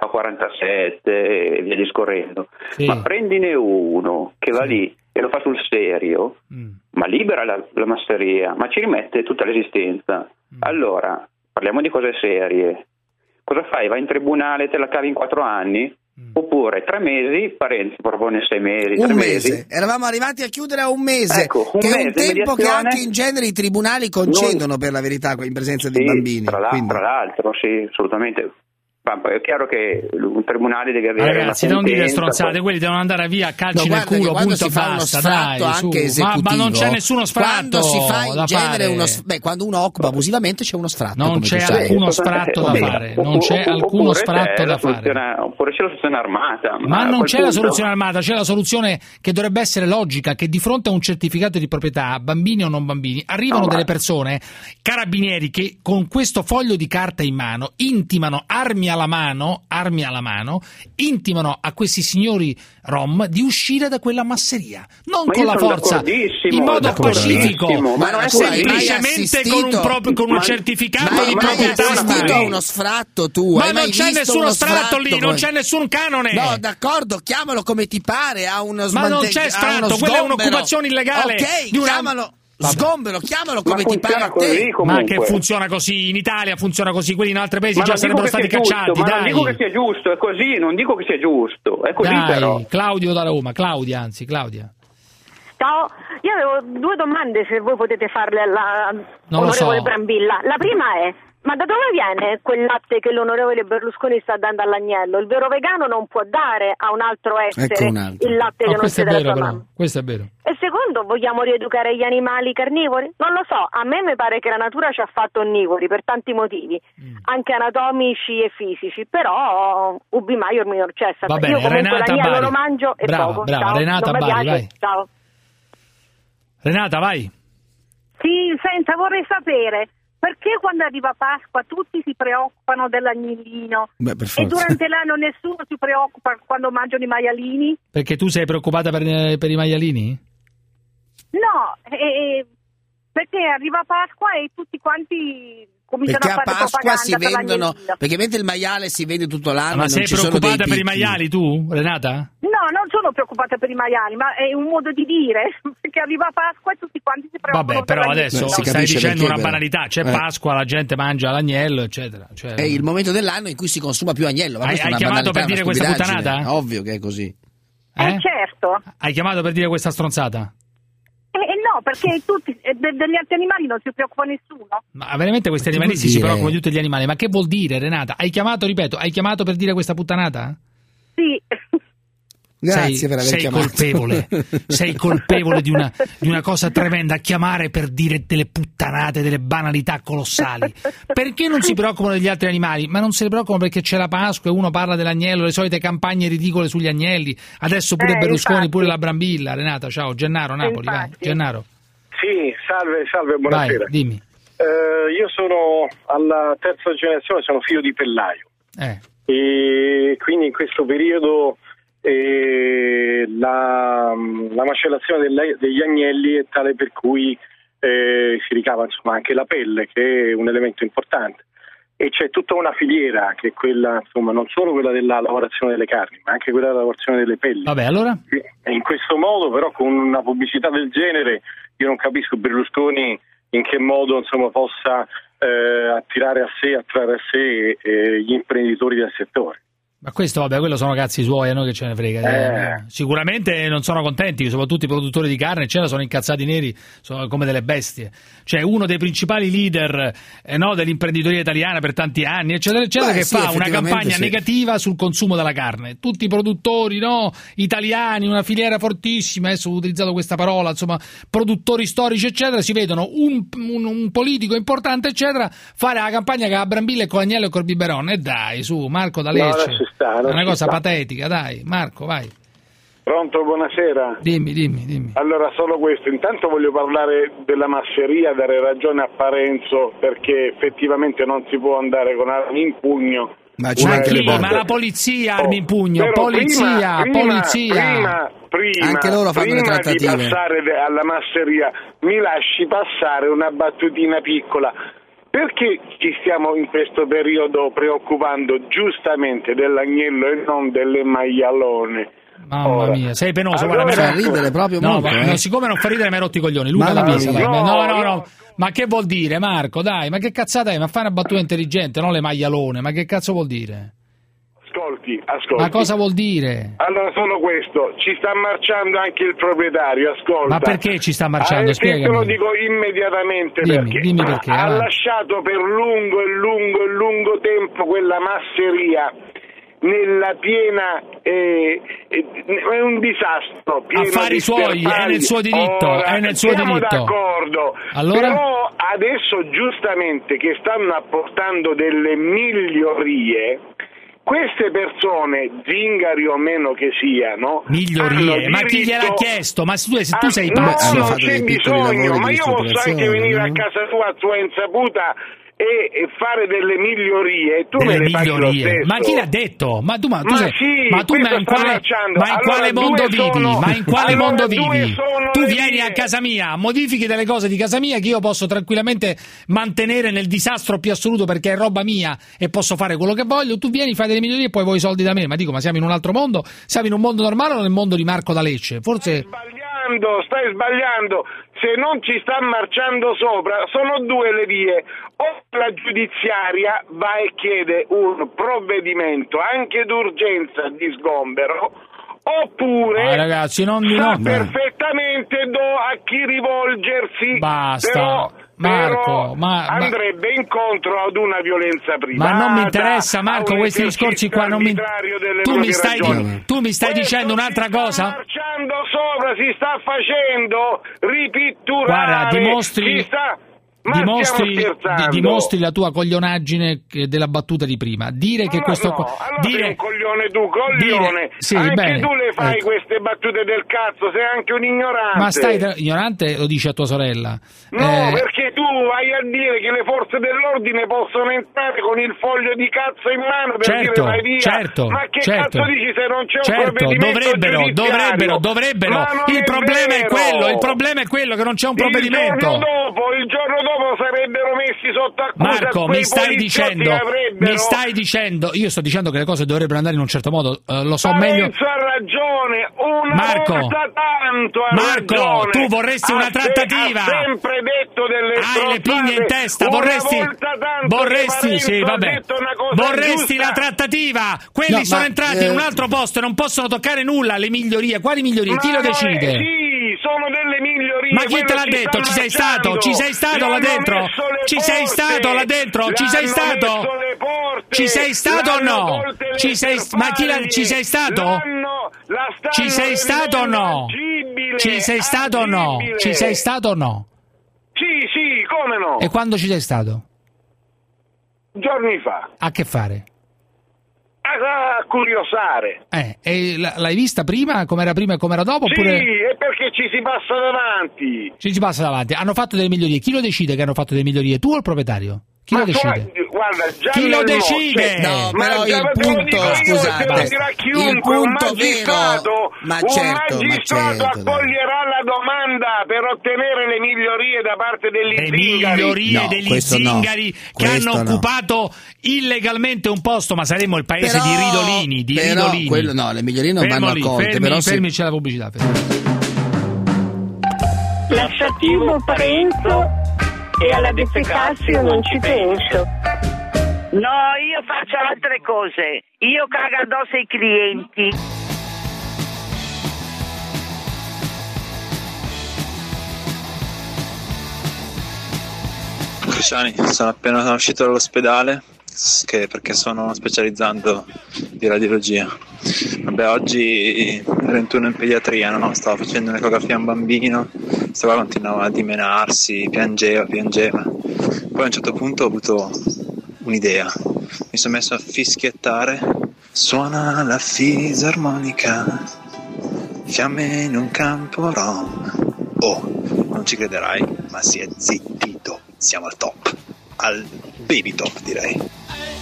AK-47 e via discorrendo, ma prendine uno che va lì e lo fa sul serio, ma libera la masseria, ma ci rimette tutta l'esistenza. Allora, parliamo di cose serie. Cosa fai? Vai in tribunale e te la cavi in 4 anni? Oppure 3 mesi, Parenzi propone 6 mesi, 3 mesi. Eravamo arrivati a chiudere a un mese, ecco, che è un tempo che anche in genere i tribunali concedono per la verità in presenza dei bambini. Tra l'altro, sì, assolutamente. È chiaro che un tribunale deve avere ragazzi, non dite stronzate, quelli devono andare via a calci nel culo, punto, basta, dai, ma non c'è nessuno sfratto. Quando si fa in genere quando uno occupa abusivamente c'è uno sfratto. Non c'è alcuno sfratto da fare, non c'è alcuno sfratto da fare. Oppure c'è la soluzione armata. Ma non c'è la soluzione armata, c'è la soluzione che dovrebbe essere logica, che di fronte a un certificato di proprietà, bambini o non bambini, arrivano delle persone, carabinieri, che con questo foglio di carta in mano intimano armi alla mano, intimano a questi signori rom di uscire da quella masseria, non con la forza, in modo pacifico, ma semplicemente con un certificato di proprietà. Ma hai assistito a uno sfratto tu? Ma non c'è nessuno sfratto lì, non c'è nessun canone. No, d'accordo, chiamalo come ti pare, a uno ma non c'è sfratto, quella è un'occupazione illegale. Ok, chiamalo. Sgombero, chiamalo come ti pare a te. Ma che funziona così? In Italia funziona così, quelli in altre paesi già sarebbero stati cacciati. Ma non dico che sia giusto, è così, non dico che sia giusto, è così però. Claudia da Roma, Claudia. Ciao, io avevo 2 domande se voi potete farle alla onorevole Brambilla. La prima è, Ma da dove viene quel latte che l'onorevole Berlusconi sta dando all'agnello? Il vero vegano non può dare a un altro essere il latte che non si dà alla mamma. Questo è vero. E secondo, vogliamo rieducare gli animali carnivori? Non lo so, a me mi pare che la natura ci ha fatto onnivori per tanti motivi, anche anatomici e fisici, però ubi maior minor cessat. Va bene, io comunque Renata l'agnello lo mangio e brava, poco. Brava, Ciao. Renata non mi Bari, piace. vai. Ciao. Renata, vai. Sì, senta, vorrei sapere perché quando arriva Pasqua tutti si preoccupano dell'agnellino e durante l'anno nessuno si preoccupa quando mangiano i maialini? Perché tu sei preoccupata per i maialini? No, perché arriva Pasqua e tutti quanti cominciano perché a fare Pasqua propaganda si per vendono, l'agnellino. perché mentre il maiale si vende tutto l'anno. Ma sei non ci preoccupata sono dei per i maiali tu, Renata? No, non sono preoccupata per i maiali, ma è un modo di dire, perché arriva Pasqua e tutti quanti si preoccupano. Vabbè, però adesso stai dicendo una banalità, c'è però. Pasqua, la gente mangia l'agnello, eccetera. Cioè, è il momento dell'anno in cui si consuma più agnello. Ma hai chiamato per dire questa puttanata? Ovvio che è così. Certo. Hai chiamato per dire questa stronzata? No, perché degli altri animali non si preoccupa nessuno. Ma veramente questi animalisti si preoccupano di tutti gli animali? Ma che vuol dire, Renata? Hai chiamato per dire questa puttanata? Sì. Grazie per aver chiamato. Sei colpevole di una cosa tremenda, a chiamare per dire delle puttanate, delle banalità colossali. Perché non si preoccupano degli altri animali? Ma non se ne preoccupano perché c'è la Pasqua e uno parla dell'agnello, le solite campagne ridicole sugli agnelli. Adesso pure Berlusconi, infatti. Pure la Brambilla. Renata, ciao. Gennaro, Napoli, vai. Gennaro. Sì, salve, buonasera. Vai, dimmi. Io sono alla terza generazione, sono figlio di pellaio. E quindi in questo periodo la macellazione degli agnelli è tale per cui si ricava insomma anche la pelle, che è un elemento importante, e c'è tutta una filiera che è quella, insomma, non solo quella della lavorazione delle carni, ma anche quella della lavorazione delle pelli. Vabbè, allora? E in questo modo, però, con una pubblicità del genere, io non capisco Berlusconi in che modo insomma possa attrarre a sé gli imprenditori del settore. Ma questo, vabbè, quello sono cazzi suoi, a noi che ce ne frega. Sicuramente non sono contenti, soprattutto i produttori di carne, eccetera, sono incazzati neri, sono come delle bestie. Cioè, uno dei principali leader dell'imprenditoria italiana per tanti anni, eccetera, eccetera, che fa una campagna negativa sul consumo della carne. Tutti i produttori italiani, una filiera fortissima, adesso ho utilizzato questa parola, insomma, produttori storici, eccetera, si vedono un politico importante, eccetera, fare la campagna con la Brambilla e con l'agnello e col biberon. E dai, su, Marco D'Alecce. È una cosa patetica, dai. Marco, vai. Pronto, buonasera. Dimmi. Allora, solo questo. Intanto voglio parlare della masseria, dare ragione a Parenzo, perché effettivamente non si può andare con armi in pugno. Ma la polizia, armi in pugno, polizia. Prima, anche loro fanno le trattative. Di passare alla masseria, mi lasci passare una battutina piccola. Perché ci stiamo in questo periodo preoccupando giustamente dell'agnello e non delle maialone? Mamma mia, sei penoso. Allora, fa ridere proprio molto. Siccome non fa ridere mi hai rotto i coglioni. Luca La Pisa, no. Ma che vuol dire, Marco? Dai, ma che cazzata è? Ma fai una battuta intelligente, non le maialone. Ma che cazzo vuol dire? Ascolti. Ma cosa vuol dire? Allora, solo questo, ci sta marciando anche il proprietario, ascolta. Ma perché ci sta marciando? Spiegami. Te lo dico immediatamente, dimmi perché. Ha lasciato per lungo tempo quella masseria nella piena è un disastro, pieno affari suoi, è nel suo diritto, siamo d'accordo. Allora? Però adesso giustamente che stanno apportando delle migliorie, queste persone, zingari o meno che siano, migliorie, ma chi gliel'ha chiesto? Ma tu sei pazzo? No, non c'è bisogno, ma io posso anche venire a casa tua a tua insaputa e fare delle migliorie, tu me le fai lo stesso. Ma chi l'ha detto? Ma in quale mondo vivi? Tu vieni a casa mia, modifichi delle cose di casa mia che io posso tranquillamente mantenere nel disastro più assoluto perché è roba mia e posso fare quello che voglio. Tu vieni, fai delle migliorie e poi vuoi i soldi da me. Ma ma siamo in un altro mondo? Siamo in un mondo normale o nel mondo di Marco D'Alecce? Forse stai sbagliando. Se non ci sta marciando sopra, sono due le vie: o la giudiziaria va e chiede un provvedimento anche d'urgenza di sgombero, oppure ragazzi, sa perfettamente a chi rivolgersi. Basta. Marco, andrebbe incontro ad una violenza privata. Ma non mi interessa, Marco, questi discorsi qua non mi... Tu mi stai dicendo un'altra cosa? Marciando sopra, si sta facendo ripitturare. Guarda, dimostri la tua coglionaggine della battuta di prima. Dire che questo sei un coglione tu, coglione. Sì, anche bene, tu le fai queste battute del cazzo, sei anche un ignorante. Ma ignorante lo dici a tua sorella. No, perché tu vai a dire che le forze dell'ordine possono entrare con il foglio di cazzo in mano per dire vai via. Ma che cazzo dici se non c'è un provvedimento dovrebbero. Il problema è quello che non c'è un provvedimento. Il giorno dopo sarebbero messi sotto accusa. Marco, mi stai dicendo, io sto dicendo che le cose dovrebbero andare in un certo modo, lo so meglio. Ha ragione, volta tanto Marco, ragione. Tu vorresti una trattativa. Ha sempre detto delle hai le pigne in testa, vorresti la trattativa. Quelli sono entrati in un altro posto e non possono toccare nulla. Le migliorie, quali migliorie? Chi lo decide? Sì, sono delle migliorie. Ma chi te l'ha detto? Ci sei stato? Ci sei stato là dentro? Ci sei stato là dentro? Ci sei stato? Ci sei stato o no? Ci sei stato? Ci sei stato o no? Ci sei stato o no? Ci sei stato o no? Sì, come no? E quando ci sei stato? Giorni fa. A che fare? A curiosare. E l'hai vista prima, com'era prima e com'era dopo? Sì, oppure... è perché ci si passa davanti. Ci si passa davanti. Hanno fatto delle migliorie. Chi lo decide che hanno fatto delle migliorie? Tu o il proprietario? Chi lo decide? Guarda, già chi lo decide? No, però il punto, scusate, il punto vero, un magistrato accoglierà la domanda per ottenere le migliorie da parte degli zingari. Le migliorie degli zingari che hanno occupato illegalmente un posto, ma saremmo il paese di Ridolini. Le migliorie non vanno accolte. Fermi, c'è la pubblicità. Lasciativo Parenzo e alla defecazio non ci penso. No, io faccio altre cose. Io cago addosso ai clienti. Cruciani, sono appena uscito dall'ospedale perché sono specializzando di radiologia. Vabbè, oggi 21 in pediatria, no? Stavo facendo un'ecografia a un bambino, continuava a dimenarsi, piangeva. Poi a un certo punto ho avuto un'idea, mi sono messo a fischiettare. Suona la fisarmonica, fiamme in un campo rom. Oh, non ci crederai, ma si è zittito, siamo al top, al baby top direi.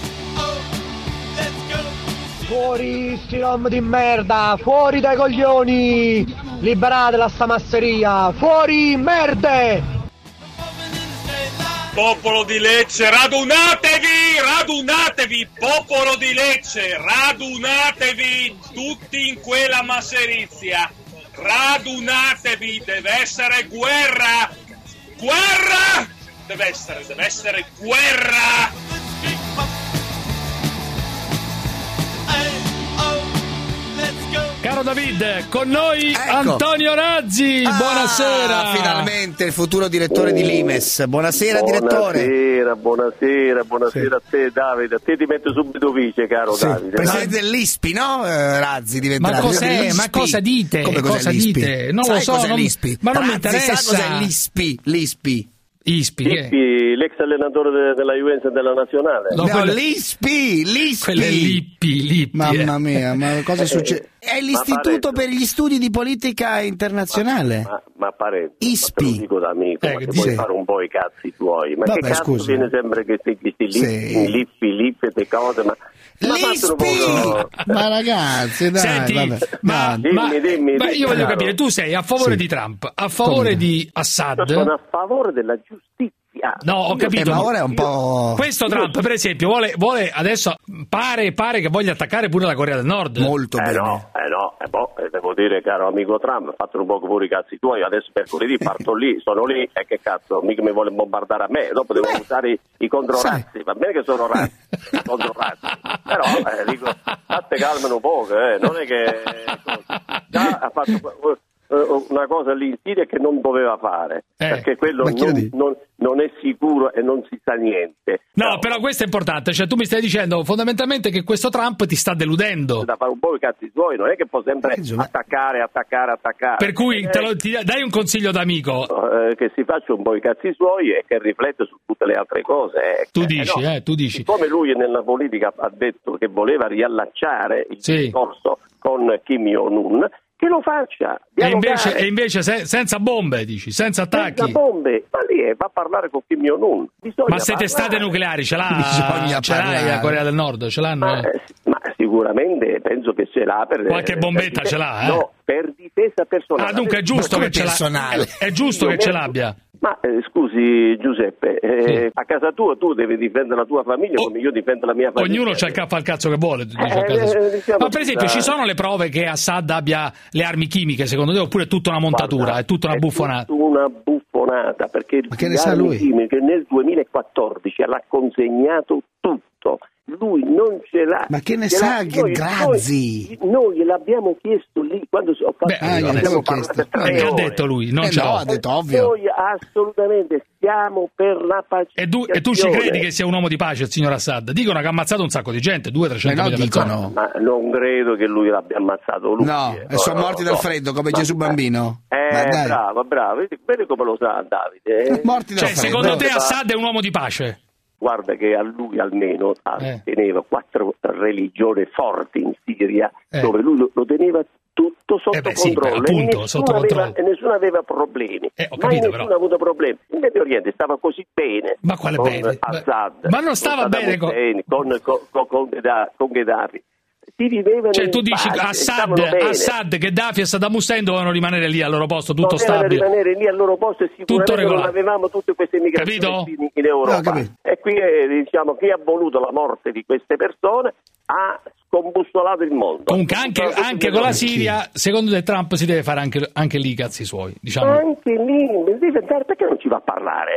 Fuori sti rom di merda, fuori dai coglioni, liberatela sta masseria, fuori merde! Popolo di Lecce, radunatevi, popolo di Lecce, radunatevi tutti in quella masserizia, radunatevi, deve essere guerra, deve essere guerra! Caro David, con noi Antonio Razzi, buonasera. Finalmente il futuro direttore di Limes. Buonasera direttore. Buonasera a te Davide, a te ti metto subito vice, caro Davide. Presidente dell'ISPI, no? Razzi diventerà. Ma cos'è? Ma cosa dite? Come cosa dite? Non lo so, ma non mi interessa. Sa cos'è l'ISPI? L'ex allenatore della Juventus e della Nazionale. l'ISPI. Quello è Lippi. Mamma mia, ma cosa succede? È l'Istituto per gli Studi di Politica Internazionale. Ma Parenzo, ISPI. te lo dico da amico, ma puoi fare un po' i cazzi tuoi. Ma che cazzo scusa. Viene sempre che questi Lippi e cose, ma l'ISPI! Ma ragazzi, dai, senti, dimmi, io voglio capire, tu sei a favore di Trump, a favore di Assad? Io sono a favore della giustizia. No, ho capito. Ma ora è un po'. Questo Trump, per esempio, vuole adesso pare che voglia attaccare pure la Corea del Nord. Molto bene. Devo dire, caro amico Trump, fatelo un po' pure i cazzi tuoi. Adesso mercoledì parto lì, sono lì e che cazzo, mica mi vuole bombardare a me. Dopo devo usare i controrazzi. Va bene che sono razzi, controrazzi. Però dico, fatte calmano un po', non è che già ha fatto. una cosa lì in Siria che non doveva fare, perché quello non è sicuro e non si sa niente. No, però questo è importante, cioè tu mi stai dicendo fondamentalmente che questo Trump ti sta deludendo. Da fare un po' i cazzi suoi, non è che può sempre attaccare. Per cui dai un consiglio d'amico. Che si faccia un po' i cazzi suoi e che riflette su tutte le altre cose. Tu dici. Siccome lui nella politica ha detto che voleva riallacciare il discorso con Kim Jong-un, che lo faccia. E invece senza bombe, dici, senza attacchi. Senza bombe, ma lì va a parlare con Kim Jong-un. Ma se testate nucleari ce l'ha la Corea del Nord? Ce l'hanno? Ma sicuramente penso che ce l'ha. Qualche bombetta ce l'ha, No, per difesa personale. Ah, dunque è giusto che ce l'abbia. È giusto che ce l'abbia. Ma scusi Giuseppe, a casa tua tu devi difendere la tua famiglia come io difendo la mia famiglia. Ognuno c'ha il capo al cazzo che vuole. Ma per esempio ci sono le prove che Assad abbia le armi chimiche secondo te, oppure è tutta una montatura, Guarda, è tutta una buffonata? È tutta una buffonata, perché le armi chimiche nel 2014 l'ha consegnato tutto. Lui non ce l'ha. Ma che ne sa Grazzi? Noi l'abbiamo chiesto lì quando ho fatto che ha detto lui? Non ce l'ha. Ha detto ovvio. Noi assolutamente siamo per la pace. E tu ci credi che sia un uomo di pace il signor Assad? Dicono che ha ammazzato un sacco di gente, 200-300 mila persone. Ma non credo che lui l'abbia ammazzato lui. No, e sono morti dal freddo come Gesù bambino. Bravo, vedi come lo sa Davide. Morti dal freddo. Secondo te Assad è un uomo di pace? Guarda che a lui almeno teneva 4 religioni forti in Siria, dove lui lo teneva tutto sotto controllo, e nessuno aveva problemi. Nessuno ha avuto problemi. Il Medio Oriente stava così bene. Ma quale bene? Assad, ma non stava bene con Gheddafi. Si viveva tu dici Assad, Gheddafi e Saddam Hussein dovevano rimanere lì al loro posto, tutto stabile. Dovevano rimanere lì al loro posto e sicuramente non avevamo tutte queste migrazioni in Europa. E qui diciamo chi ha voluto la morte di queste persone ha scombussolato il mondo. Comunque anche con la Siria, secondo te Trump si deve fare anche lì i cazzi suoi, diciamo. Anche lì perché non ci va a parlare?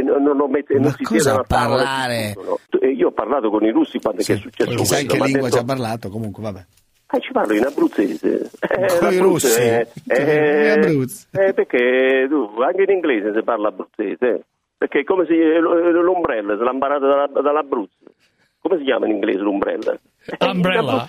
Non si cosa a parlare? Io ho parlato con i russi quando è successo questo. Sai che lingua ci ha parlato? Comunque vabbè. Ci parlo in abruzzese. Con i russi? Perché tu anche in inglese si parla abruzzese. Perché come si l'ombrella se l'ha imparato dall'Abruzzo. Come si chiama in inglese l'ombrella? Umbrella.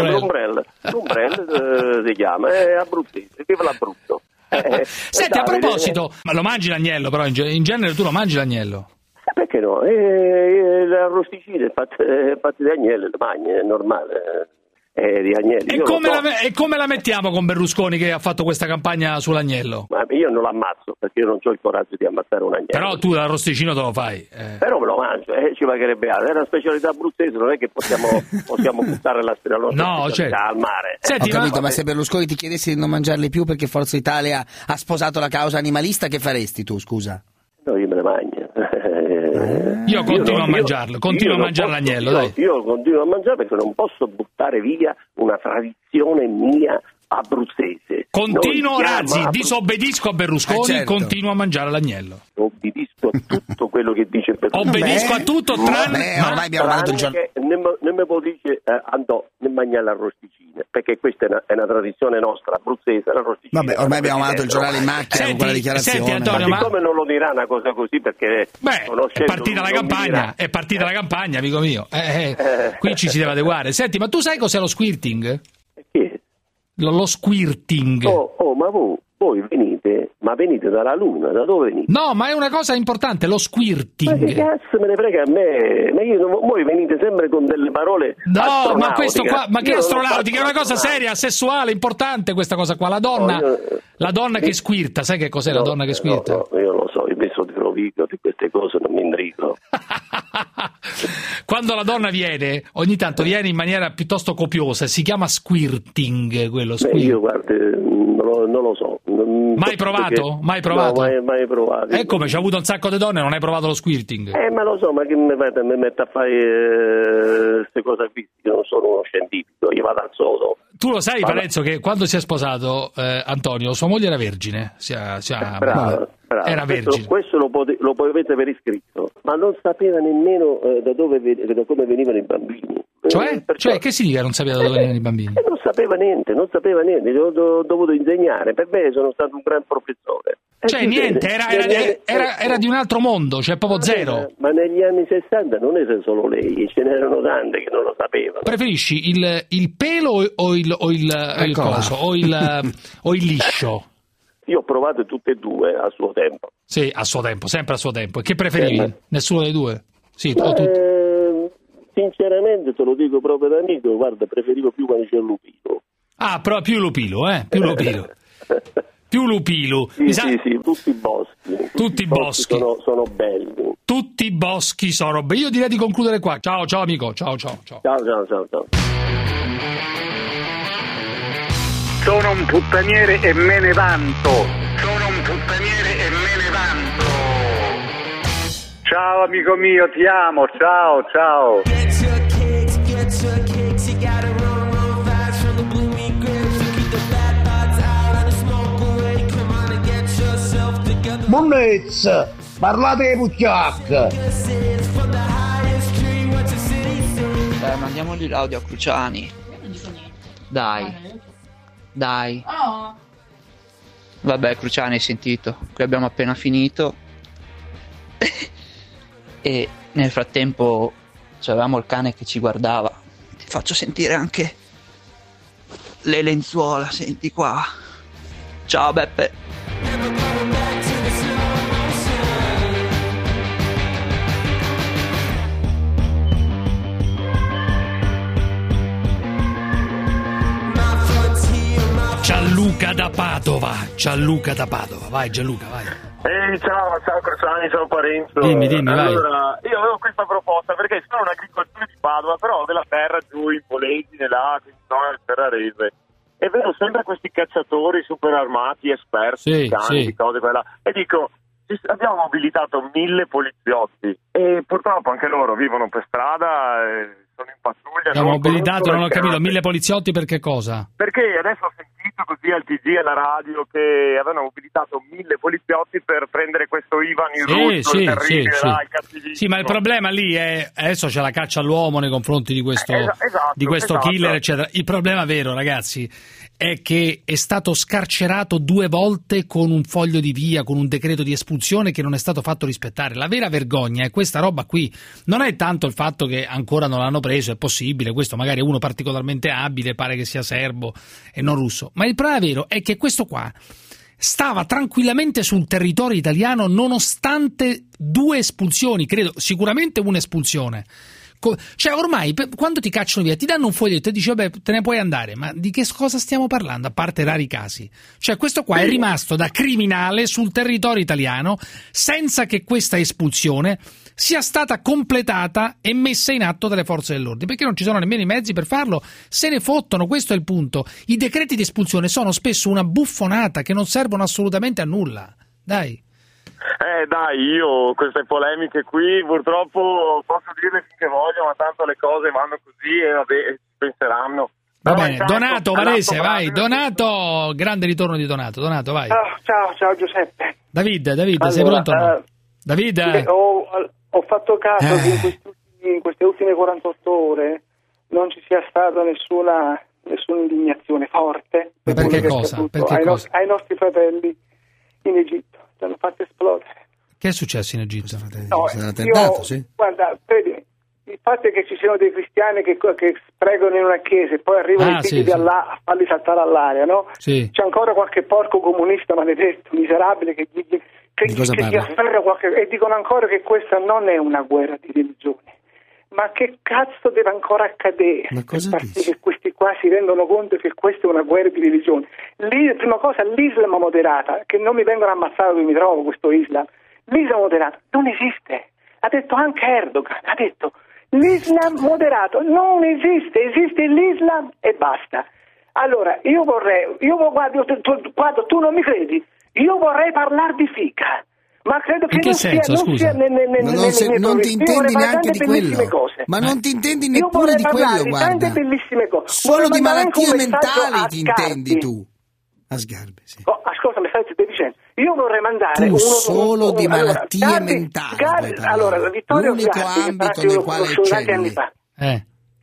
L'ombrella si chiama, è abruzzese, viva l'Abruzzo. Senti, a proposito, ma lo mangi l'agnello però, in genere tu lo mangi l'agnello? Perché no? L'arrosticino è fatto di agnello, lo mangi, è normale. Di agnelli. E come la mettiamo con Berlusconi che ha fatto questa campagna sull'agnello? Ma io non l'ammazzo perché io non ho il coraggio di ammazzare un agnello. Però tu l'arrosticino te lo fai. Però me lo mangio, ci mancherebbe altro. È una specialità abruzzese, non è che possiamo buttare la specialità al mare. Senti, ho capito, ma se Berlusconi ti chiedesse di non mangiarli più perché Forza Italia ha sposato la causa animalista, che faresti tu, scusa? No, io me ne mangio. Io continuo a mangiarlo, a mangiare l'agnello, dai. Io continuo a mangiare perché non posso buttare via una tradizione mia abruzzese. Disobbedisco a Berlusconi, continuo a mangiare l'agnello. Obbedisco a tutto quello che dice Berlusconi. Obbedisco a tutto tranne... ormai abbiamo mandato il giorno. Non mi può dire andò ne mangiare l'arrosticina, perché questa è una tradizione nostra abruzzese, l'arrosticina. Vabbè, ormai abbiamo mandato il giornale in macchina con quella dichiarazione. Senti Antonio, ma siccome non lo dirà una cosa così perché è partita la campagna, amico mio. Qui ci si deve adeguare. Senti, ma tu sai cos'è lo squirting? Che? Lo squirting. Ma voi venite dalla Luna, da dove venite? No, ma è una cosa importante, lo squirting. Ma che cazzo me ne frega a me? Ma voi venite sempre con delle parole. No, ma questo qua, ma che astronautica? È una cosa seria, sessuale, importante questa cosa qua. La donna che squirta, sai che cos'è la donna che squirta? No, io lo so, io mi sono trovato di queste cose, non mi intrigo. Quando la donna viene, ogni tanto viene in maniera piuttosto copiosa, si chiama squirting quello. Io guarda, non lo so. Mai provato? Mai provato? No, mai provato. E come, c'ha avuto un sacco di donne e non hai provato lo squirting? Ma lo so, ma che mi mette a fare queste cose qui? Io non sono uno scientifico, io vado al sodo. Tu lo sai, Parenzo, che quando si è sposato Antonio, sua moglie era vergine. Bravo. Era vergine. Questo lo potete per iscritto, ma non sapeva nemmeno da come venivano i bambini. Cioè, che significa non sapeva dove venivano i bambini? Non sapeva niente, ho dovuto insegnare, per me sono stato un gran professore. Cioè niente, era di un altro mondo, cioè proprio zero. Ma negli anni 60 non era solo lei, ce n'erano tante che non lo sapevano. Preferisci il pelo o il coso, o il liscio? Io ho provato tutte e due a suo tempo. Sì, a suo tempo, sempre a suo tempo. E che preferivi? Nessuno dei due? Sì, sinceramente te lo dico proprio da amico, guarda, preferivo più quando c'è il lupino. Ah, però più lupino, più lupino. Più lupino. Sì, tutti i boschi. Tutti i boschi. Sono belli. Tutti i boschi sono belli. Io direi di concludere qua. Ciao amico, ciao. Ciao. Sono un puttaniere e me ne vanto. Ciao amico mio, ti amo, ciao. Monnezza, parlate di Pucciac. Mandiamogli l'audio a Cruciani. Dai. Oh. Vabbè, Cruciani, hai sentito? Qui abbiamo appena finito. E nel frattempo c'avevamo il cane che ci guardava. Ti faccio sentire anche le lenzuola, senti qua. Ciao Beppe. Gianluca da Padova, vai Gianluca, vai. Ciao Cruciani, ciao Parenzo. Dimmi, vai. Allora, io avevo questa proposta perché sono un agricoltore di Padova, però ho della terra giù in Polesine, là, in zona del Ferrarese. E vedo sempre questi cacciatori super armati, esperti, di cose quella. E dico, abbiamo mobilitato 1000 poliziotti e purtroppo anche loro vivono per strada, sono in pattuglia. Abbiamo mobilitato, non ho capito, 1000 poliziotti per che cosa? Perché adesso ho sentito così al TG e alla radio che avevano mobilitato 1000 poliziotti per prendere questo Ivan il russo, il terribile, il cattivissimo. Sì, ma il problema lì è adesso c'è la caccia all'uomo nei confronti di questo killer, eccetera. Il problema vero, ragazzi, è che è stato scarcerato 2 volte con un foglio di via, con un decreto di espulsione che non è stato fatto rispettare. La vera vergogna è questa roba qui. Non è tanto il fatto che ancora non l'hanno preso, è possibile, questo magari è uno particolarmente abile, pare che sia serbo e non russo, ma il problema vero è che questo qua stava tranquillamente sul territorio italiano nonostante 2 espulsioni, credo, sicuramente un'espulsione. Cioè ormai quando ti cacciano via ti danno un foglietto e dici vabbè te ne puoi andare, ma di che cosa stiamo parlando a parte rari casi? Cioè questo qua è rimasto da criminale sul territorio italiano senza che questa espulsione sia stata completata e messa in atto dalle forze dell'ordine, perché non ci sono nemmeno i mezzi per farlo, se ne fottono, questo è il punto. I decreti di espulsione sono spesso una buffonata che non servono assolutamente a nulla. Dai, io queste polemiche qui purtroppo posso dirle finché voglio, ma tanto le cose vanno così e vabbè, penseranno. Va bene, Donato Varese, vai, Donato, grande ritorno di Donato, vai. Ciao Giuseppe. David, allora, sei pronto? David? Ho fatto caso che in queste ultime 48 ore non ci sia stata nessuna indignazione forte ai nostri fratelli in Egitto. Ci hanno fatto esplodere. Che è successo in Egitto? Guarda, vedi, il fatto è che ci siano dei cristiani che pregano in una chiesa e poi arrivano i figli di Allah a farli saltare all'aria, no? Sì. C'è ancora qualche porco comunista maledetto, miserabile che gli afferra e dicono ancora che questa non è una guerra di religione. Ma che cazzo deve ancora accadere per far sì che questi qua si rendono conto che questa è una guerra di religione? Prima cosa, l'Islam moderata, che non mi vengono ammazzato dove mi trovo questo Islam, l'Islam moderato non esiste. Ha detto anche Erdogan, ha detto l'Islam moderato non esiste, esiste l'Islam e basta. Allora, guarda, tu non mi credi? Io vorrei parlare di fica, ma credo che non ti intendi neanche di quello. Ma non ti intendi neppure di quello, guarda. Bellissime cose. Solo di malattie mentali ti intendi tu. A Sgarbi, sì. Ascolta, mi stai dicendo. Io vorrei mandare solo di malattie mentali. Allora, Vittorio l'unico ambito nel quale c'è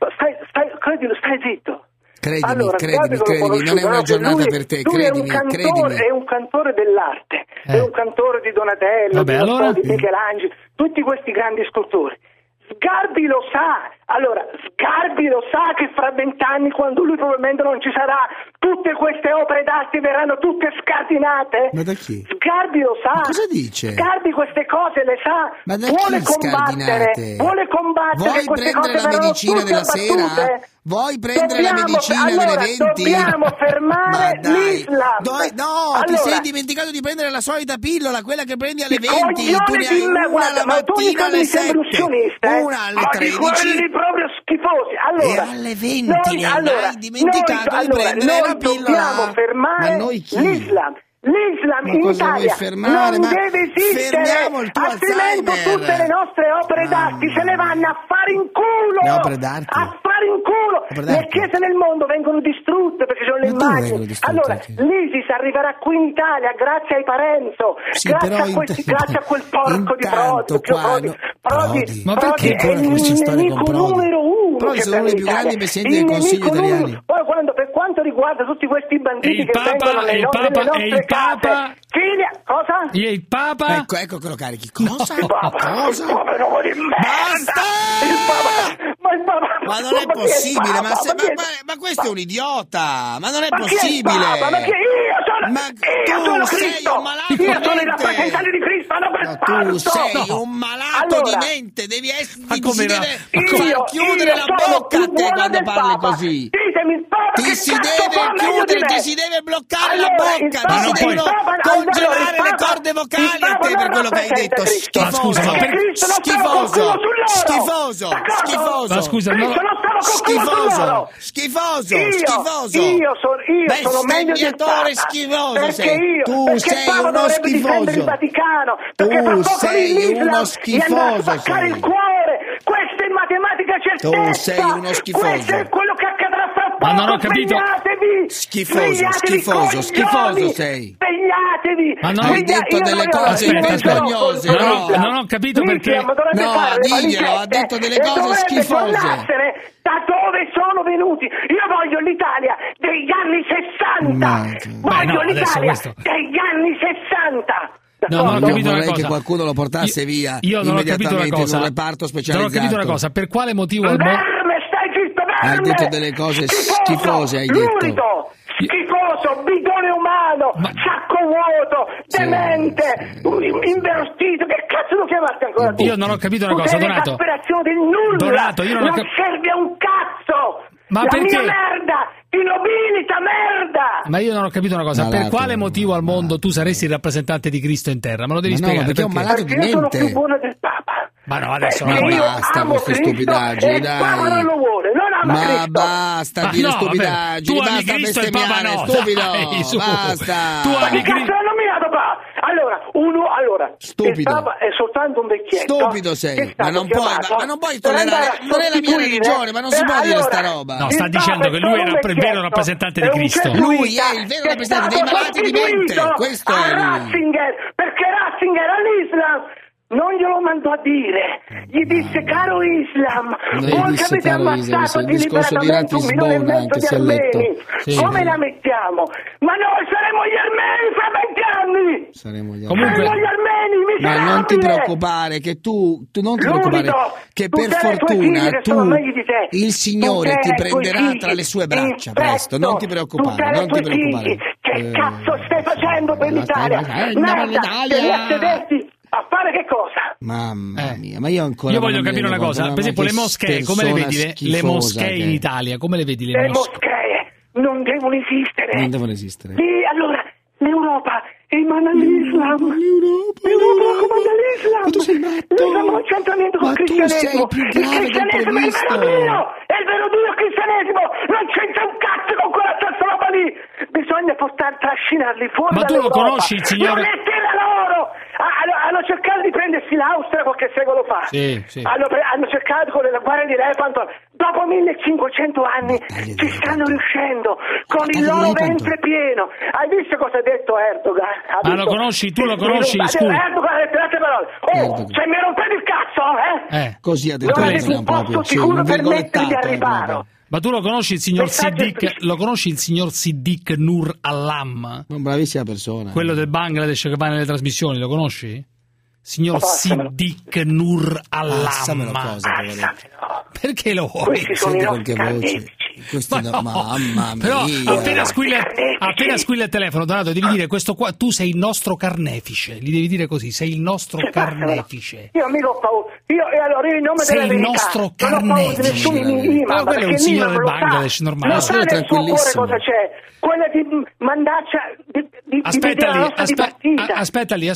Stai zitto. Credimi, non è una giornata per te, credimi. È un cantore dell'arte, è un cantore di Donatello, di Michelangelo, tutti questi grandi scultori. Sgarbi lo sa che fra 20 anni, quando lui probabilmente non ci sarà, tutte queste opere d'arte verranno tutte scardinate. Ma da chi? Sgarbi lo sa. Ma cosa dice? Sgarbi queste cose le sa. Ma da vuole chi scardinate? Vuole combattere. Vuoi prendere la medicina della sera? Vuoi prendere la medicina delle 20? Dobbiamo fermare l'Islam. Ti sei dimenticato di prendere la solita pillola, quella che prendi alle 20. Tu ne hai una la mattina alle 7, una alle 13. Quelli proprio schifosi. E alle 20 hai dimenticato di prendere la pillola. Dobbiamo fermare l'Islam. L'Islam in Italia non deve esistere, altrimenti tutte le nostre opere d'arte se ne vanno a fare in culo. Le opere d'arte? A fare in culo. Le chiese nel mondo vengono distrutte perché sono le immagini. Allora l'ISIS arriverà qui in Italia grazie ai Parenzo, grazie a quel porco di Prodi. Ma perché è il nemico numero uno. Prodi sono uno dei più grandi presidenti del Consiglio italiano. Poi per quanto riguarda tutti questi banditi che vengono nelle nostre case, figlia, cosa? Il Papa? Ecco che lo carichi. Cosa? Il Papa? Cosa? Povero di merda! Il Papa! Ma non è possibile, ma questo è un idiota! Ma non è possibile! Ma che io sono Cristo! Io sono il rappresentante di Cristo! Tu sei un malato di mente! Devi chiudere la bocca a te quando parli così! Ti si deve bloccare la bocca! Ti si devono congelare le corde vocali a te per quello che hai detto! Schifoso! Schifoso! Io sono meglio del Papa! Schifoso sei! Tu sei uno schifoso! Tu sei uno schifoso! Il cuore! Questa è matematica certezza! Tu sei uno schifoso! Questo è quello che accadrà fra poco! Ma non ho capito! Schifoso sei! Svegliatevi! Hai detto delle cose vergognose! Non ho capito perché... No, diglielo, ha detto delle cose schifose! Da dove sono venuti? Io voglio l'Italia degli anni 60! Voglio l'Italia degli anni 60! Non ho capito una cosa. Che qualcuno lo portasse via immediatamente in un reparto specializzato. Non ho capito una cosa, per quale motivo hai detto delle cose schifose, hai detto. Schifoso, bidone umano, sacco vuoto, demente, invertito, che cazzo lo chiamate ancora tu? Io non ho capito una cosa, Donato. Del nulla. Donato, io non serve a un cazzo. Ma la perché? Mia merda ti nobilita, merda. Ma io non ho capito una cosa, per quale motivo al mondo tu saresti il rappresentante di di in terra? Me lo devi spiegare. Perché è un malato di mente. Io sono più buono del Papa. Ma no, adesso basta queste stupidaggini, dai. Papa non lo vuole, non ama ma Cristo. Basta dire stupidaggini, basta bestemmiare, stupido. Basta. Tu ami Cristo. Non nominato Papa. Allora, stupido. Il Papa è soltanto un vecchietto. Stupido sei, ma non puoi tollerare. Non è la mia religione, ma non si può dire sta roba. No, sta dicendo che lui era il vero rappresentante di Cristo. Lui è il vero rappresentante dei malati di mente. Questo è lui. Perché Ratzinger all'Islam non glielo mandò a dire, gli disse caro Islam, voi che avete ammazzato deliberatamente 1,5 milioni di armeni, come la mettiamo? Ma noi saremo gli armeni fra 20 anni! Saremo gli armeni, miserabili! Ma non ti preoccupare, che tu non ti preoccupare, che per fortuna il Signore ti prenderà tra le sue braccia presto, non ti preoccupare, non ti preoccupare. Che cazzo stai facendo per l'Italia? Merda, devi sederti a fare che cosa? Mamma mia, ma io ancora. Io voglio capire una cosa. Per esempio, le moschee, come le vedi? Le moschee in Italia, come le vedi le moschee? Non devono esistere. Non devono esistere. Sì, allora, l'Europa è in mano all'Islam. L'Europa comanda l'Islam. Ma tu sei matto. L'Islam non c'entra niente con il cristianesimo. Il cristianesimo è il vero Dio. È il vero Dio il cristianesimo. Non c'entra un cazzo con quella stessa roba lì. Bisogna trascinarli fuori. Ma tu lo conosci il Signore? Non è tela loro. Hanno cercato di prendersi l'Austria qualche secolo fa. Sì. Hanno cercato con la guerra di Lepanto. dopo 1500 anni ci stanno riuscendo con il loro ventre pieno. Hai visto cosa ha detto Erdogan? Ma lo conosci? Tu lo conosci? Scusa. Erdogan ha detto altre parole. Se mi rompete il cazzo, così ha detto Erdogan proprio. Sicuro per mettervi al riparo. Ma tu lo conosci il signor Siddiq? Lo conosci il signor Siddiq Nur Allam? Una bravissima persona. Quello del Bangladesh che va nelle trasmissioni, lo conosci? Signor Siddiq Nur Allam. Perché lo vuoi? Questi sono i nostri carnefici. Mamma mia. Però appena squilla il telefono, Donato, devi dire questo qua, tu sei il nostro carnefice, gli devi dire così, sei il nostro carnefice. Io mica ho paura, allora io in nome sei della il verità, nostro carnefice. Ma quello è un signore del Bangladesh normale. Non sa nel suo cuore cosa c'è, quella di mandarci di aspetta lì.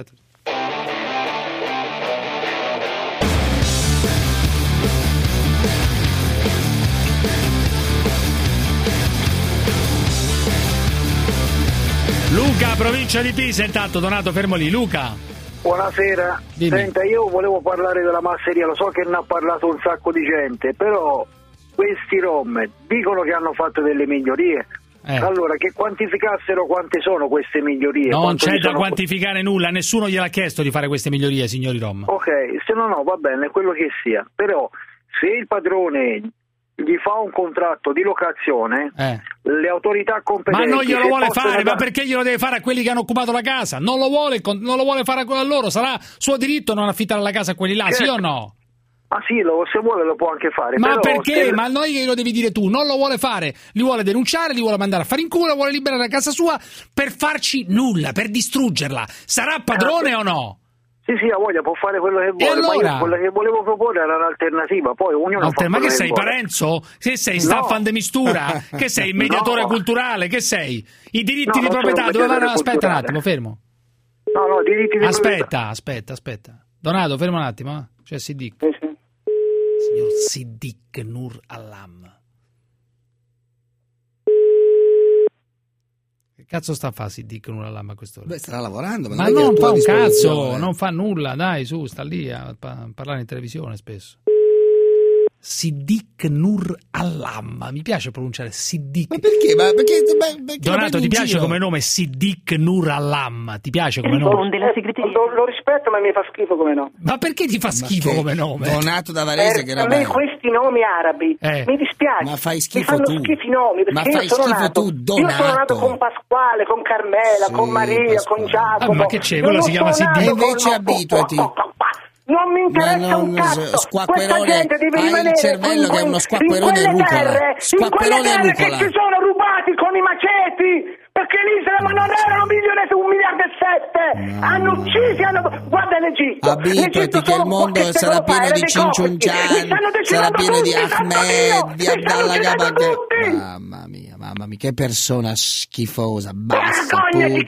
Luca, provincia di Pisa, intanto Donato fermo lì. Luca. Buonasera. Dimmi. Senta, io volevo parlare della masseria, lo so che ne ha parlato un sacco di gente, però questi rom dicono che hanno fatto delle migliorie. Allora, che quantificassero quante sono queste migliorie. Non c'è da quantificare nulla, nessuno gliel'ha chiesto di fare queste migliorie, signori rom. Ok, se no va bene, quello che sia. Però se il padrone gli fa un contratto di locazione, le autorità competenti... Ma non glielo vuole fare, ma perché glielo deve fare a quelli che hanno occupato la casa? Non lo vuole fare a loro, sarà suo diritto non affittare la casa a quelli là, sì o no? Ah sì, se vuole lo può anche fare. Ma però perché? Ma noi glielo devi dire tu, non lo vuole fare, li vuole denunciare, li vuole mandare a fare in culo, vuole liberare la casa sua per farci nulla, per distruggerla. Sarà padrone o no? Sì, ha voglia, può fare quello che vuole, allora? ma io quello che volevo proporre era un'alternativa, poi ognuno fa ma che sei, vuole. Parenzo? Che sei, Staffan de Mistura? Che sei, il mediatore culturale? Che sei? I diritti di proprietà, dove vanno? Aspetta un attimo, fermo. No, diritti di proprietà. Aspetta. Donato, fermo un attimo, c'è Siddiq. Sì. Signor Siddiq Nur Allam. Che cazzo sta a fare Siddiq Nur Allam a quest'ora? Beh, starà lavorando. Ma non fa un cazzo, non fa nulla, dai, su, sta lì a parlare in televisione spesso. Siddiq Nur Allam, mi piace pronunciare Siddiq. Ma perché? Perché Donato, ti piace come nome Siddiq Nur Allam? Ti piace come nome? Lo rispetto, ma mi fa schifo come nome. Ma perché ti fa schifo come nome? Donato da Varese che era a me questi nomi arabi mi dispiace. Ma fai schifo mi fanno tu. schifo i nomi, ma fai schifo tu, Donato. Io sono nato con Pasquale, con Carmela, con Maria, con Giacomo. Ma che c'è? Quello si chiama Siddiq. E invece abituati. Non mi interessa un cazzo. Squacquerone, hai il cervello che è uno squacquerone rucola. Squacquerone rucola. Che ci sono rubati con i maceti, perché l'Islam non erano 1,7 miliardi. Hanno uccisi, guarda l'Egitto. Abituati che il mondo sarà pieno di Cinciunciani, sarà pieno di Ahmed, di Abdallah Gabaghe. Mamma mia, che persona schifosa, basta, vergognati,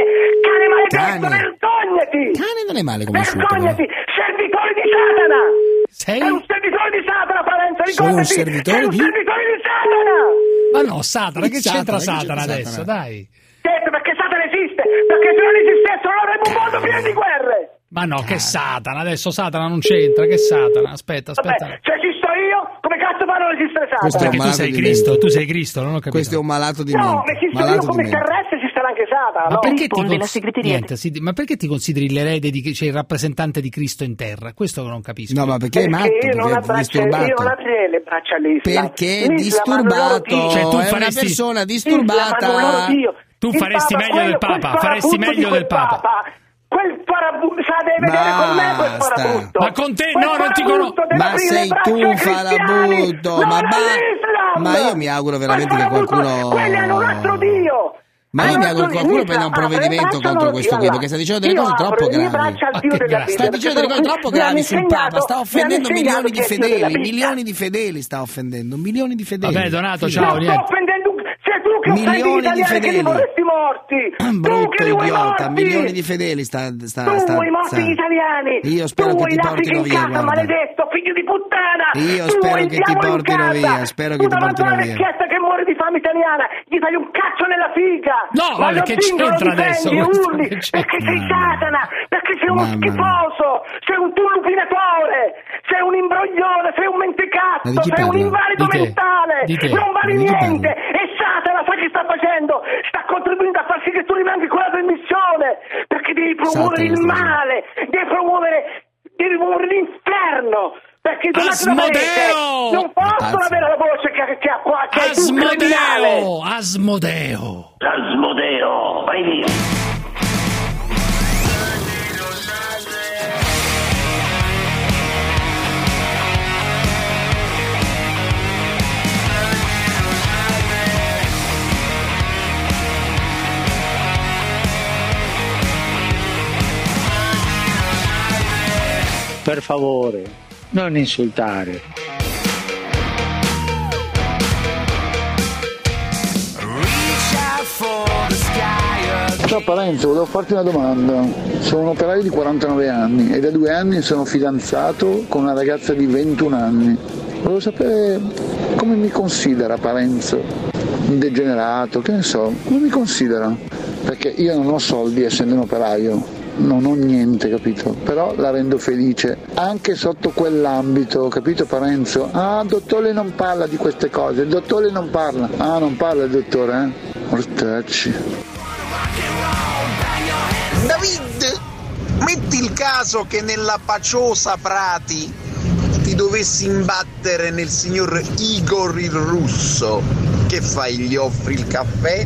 cane maledetto, vergognati. Cane non è male conosciuto. Vergognati, servitore di Satana. Sei un servitore di Satana, Parenzo, ricordati. Un servitore di Satana. Ma no, Satana, che c'entra Satana adesso, dai? Certo, perché Satana esiste, perché se non esistesse non avremmo un mondo pieno di guerre. Ma no, che Satana, adesso Satana non c'entra, che Satana, aspetta. Vabbè, se esisto io, come cazzo fa a non esistere Satana? Perché tu sei Cristo, non ho capito. Questo è un malato di mente. No, ma esisto io come terrestre, esiste anche Satana. Ma no? perché ma perché ti consideri l'erede cioè il rappresentante di Cristo in terra? Questo che non capisco. No, ma perché è matto, io non aprirei le braccia all'Islam. Perché è disturbato, cioè, tu è una persona disturbata. Tu faresti meglio del Papa, faresti meglio del Papa. Quel farabutto, sa deve vedere con me quel farabutto. Ma con te no, non ti conosco. Ma sei tu farabutto, ma io mi auguro veramente che qualcuno... Quelli hanno un altro Dio. Ma io mi auguro che qualcuno prenda un provvedimento contro questo qui, perché sta dicendo delle cose troppo gravi. Sta dicendo delle cose troppo gravi sul Papa, sta offendendo milioni di fedeli sta offendendo, milioni di fedeli. Vabbè, Donato, ciao, niente. Sei tu che milioni di italiani fedeli. che li vorresti morti. Brutto idiota, milioni di fedeli sta tu vuoi morti gli italiani. Io spero che ti portino via, casa, guarda. Maledetto figlio di puttana. Io spero che ti portino via, spero che ti portino via. Una che muore di fame italiana, gli fai un cazzo nella figa. No, ma che c'entra adesso? Urli, perché sei Satana, perché sei uno schifoso, sei un tullupinatore, sei un imbroglione, sei un mentecazzo, sei un invalido mentale, non vali niente. E Satana sa che sta facendo? Sta contribuendo a far sì che tu rimanga con la trasmissione, perché devi promuovere il male, devi promuovere l'inferno. Perché Asmodeo! Non possono avere la voce che ha qua, che è un criminale. Asmodeo, vai via. Per favore, non insultare. Ciao Parenzo, volevo farti una domanda. Sono un operaio di 49 anni e da 2 anni sono fidanzato con una ragazza di 21 anni. Volevo sapere come mi considera Parenzo. Un degenerato, che ne so, come mi considera? Perché io non ho soldi essendo un operaio. Non ho niente, capito? Però la rendo felice anche sotto quell'ambito, capito Parenzo? Ah, il dottore non parla di queste cose, il dottore non parla. Ah, non parla il dottore, Ortacci. David, metti il caso che nella paciosa Prati ti dovessi imbattere nel signor Igor il Russo. Che fai, gli offri il caffè?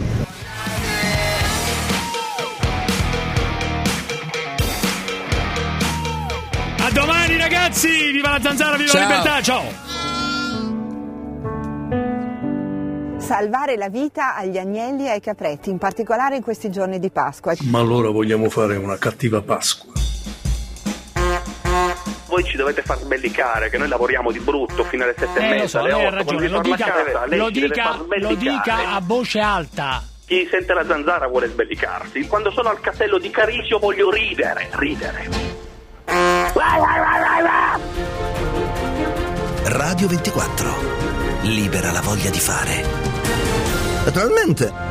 A domani ragazzi, viva la zanzara, viva la libertà, ciao! Salvare la vita agli agnelli e ai capretti, in particolare in questi giorni di Pasqua. Ma allora vogliamo fare una cattiva Pasqua? Voi ci dovete far sbellicare, che noi lavoriamo di brutto fino alle 7:30, lo so, alle 8. lei ha ragione, lo dica a voce alta. Chi sente la zanzara vuole sbellicarsi. Quando sono al castello di Carisio voglio ridere. Radio 24. Libera la voglia di fare. Naturalmente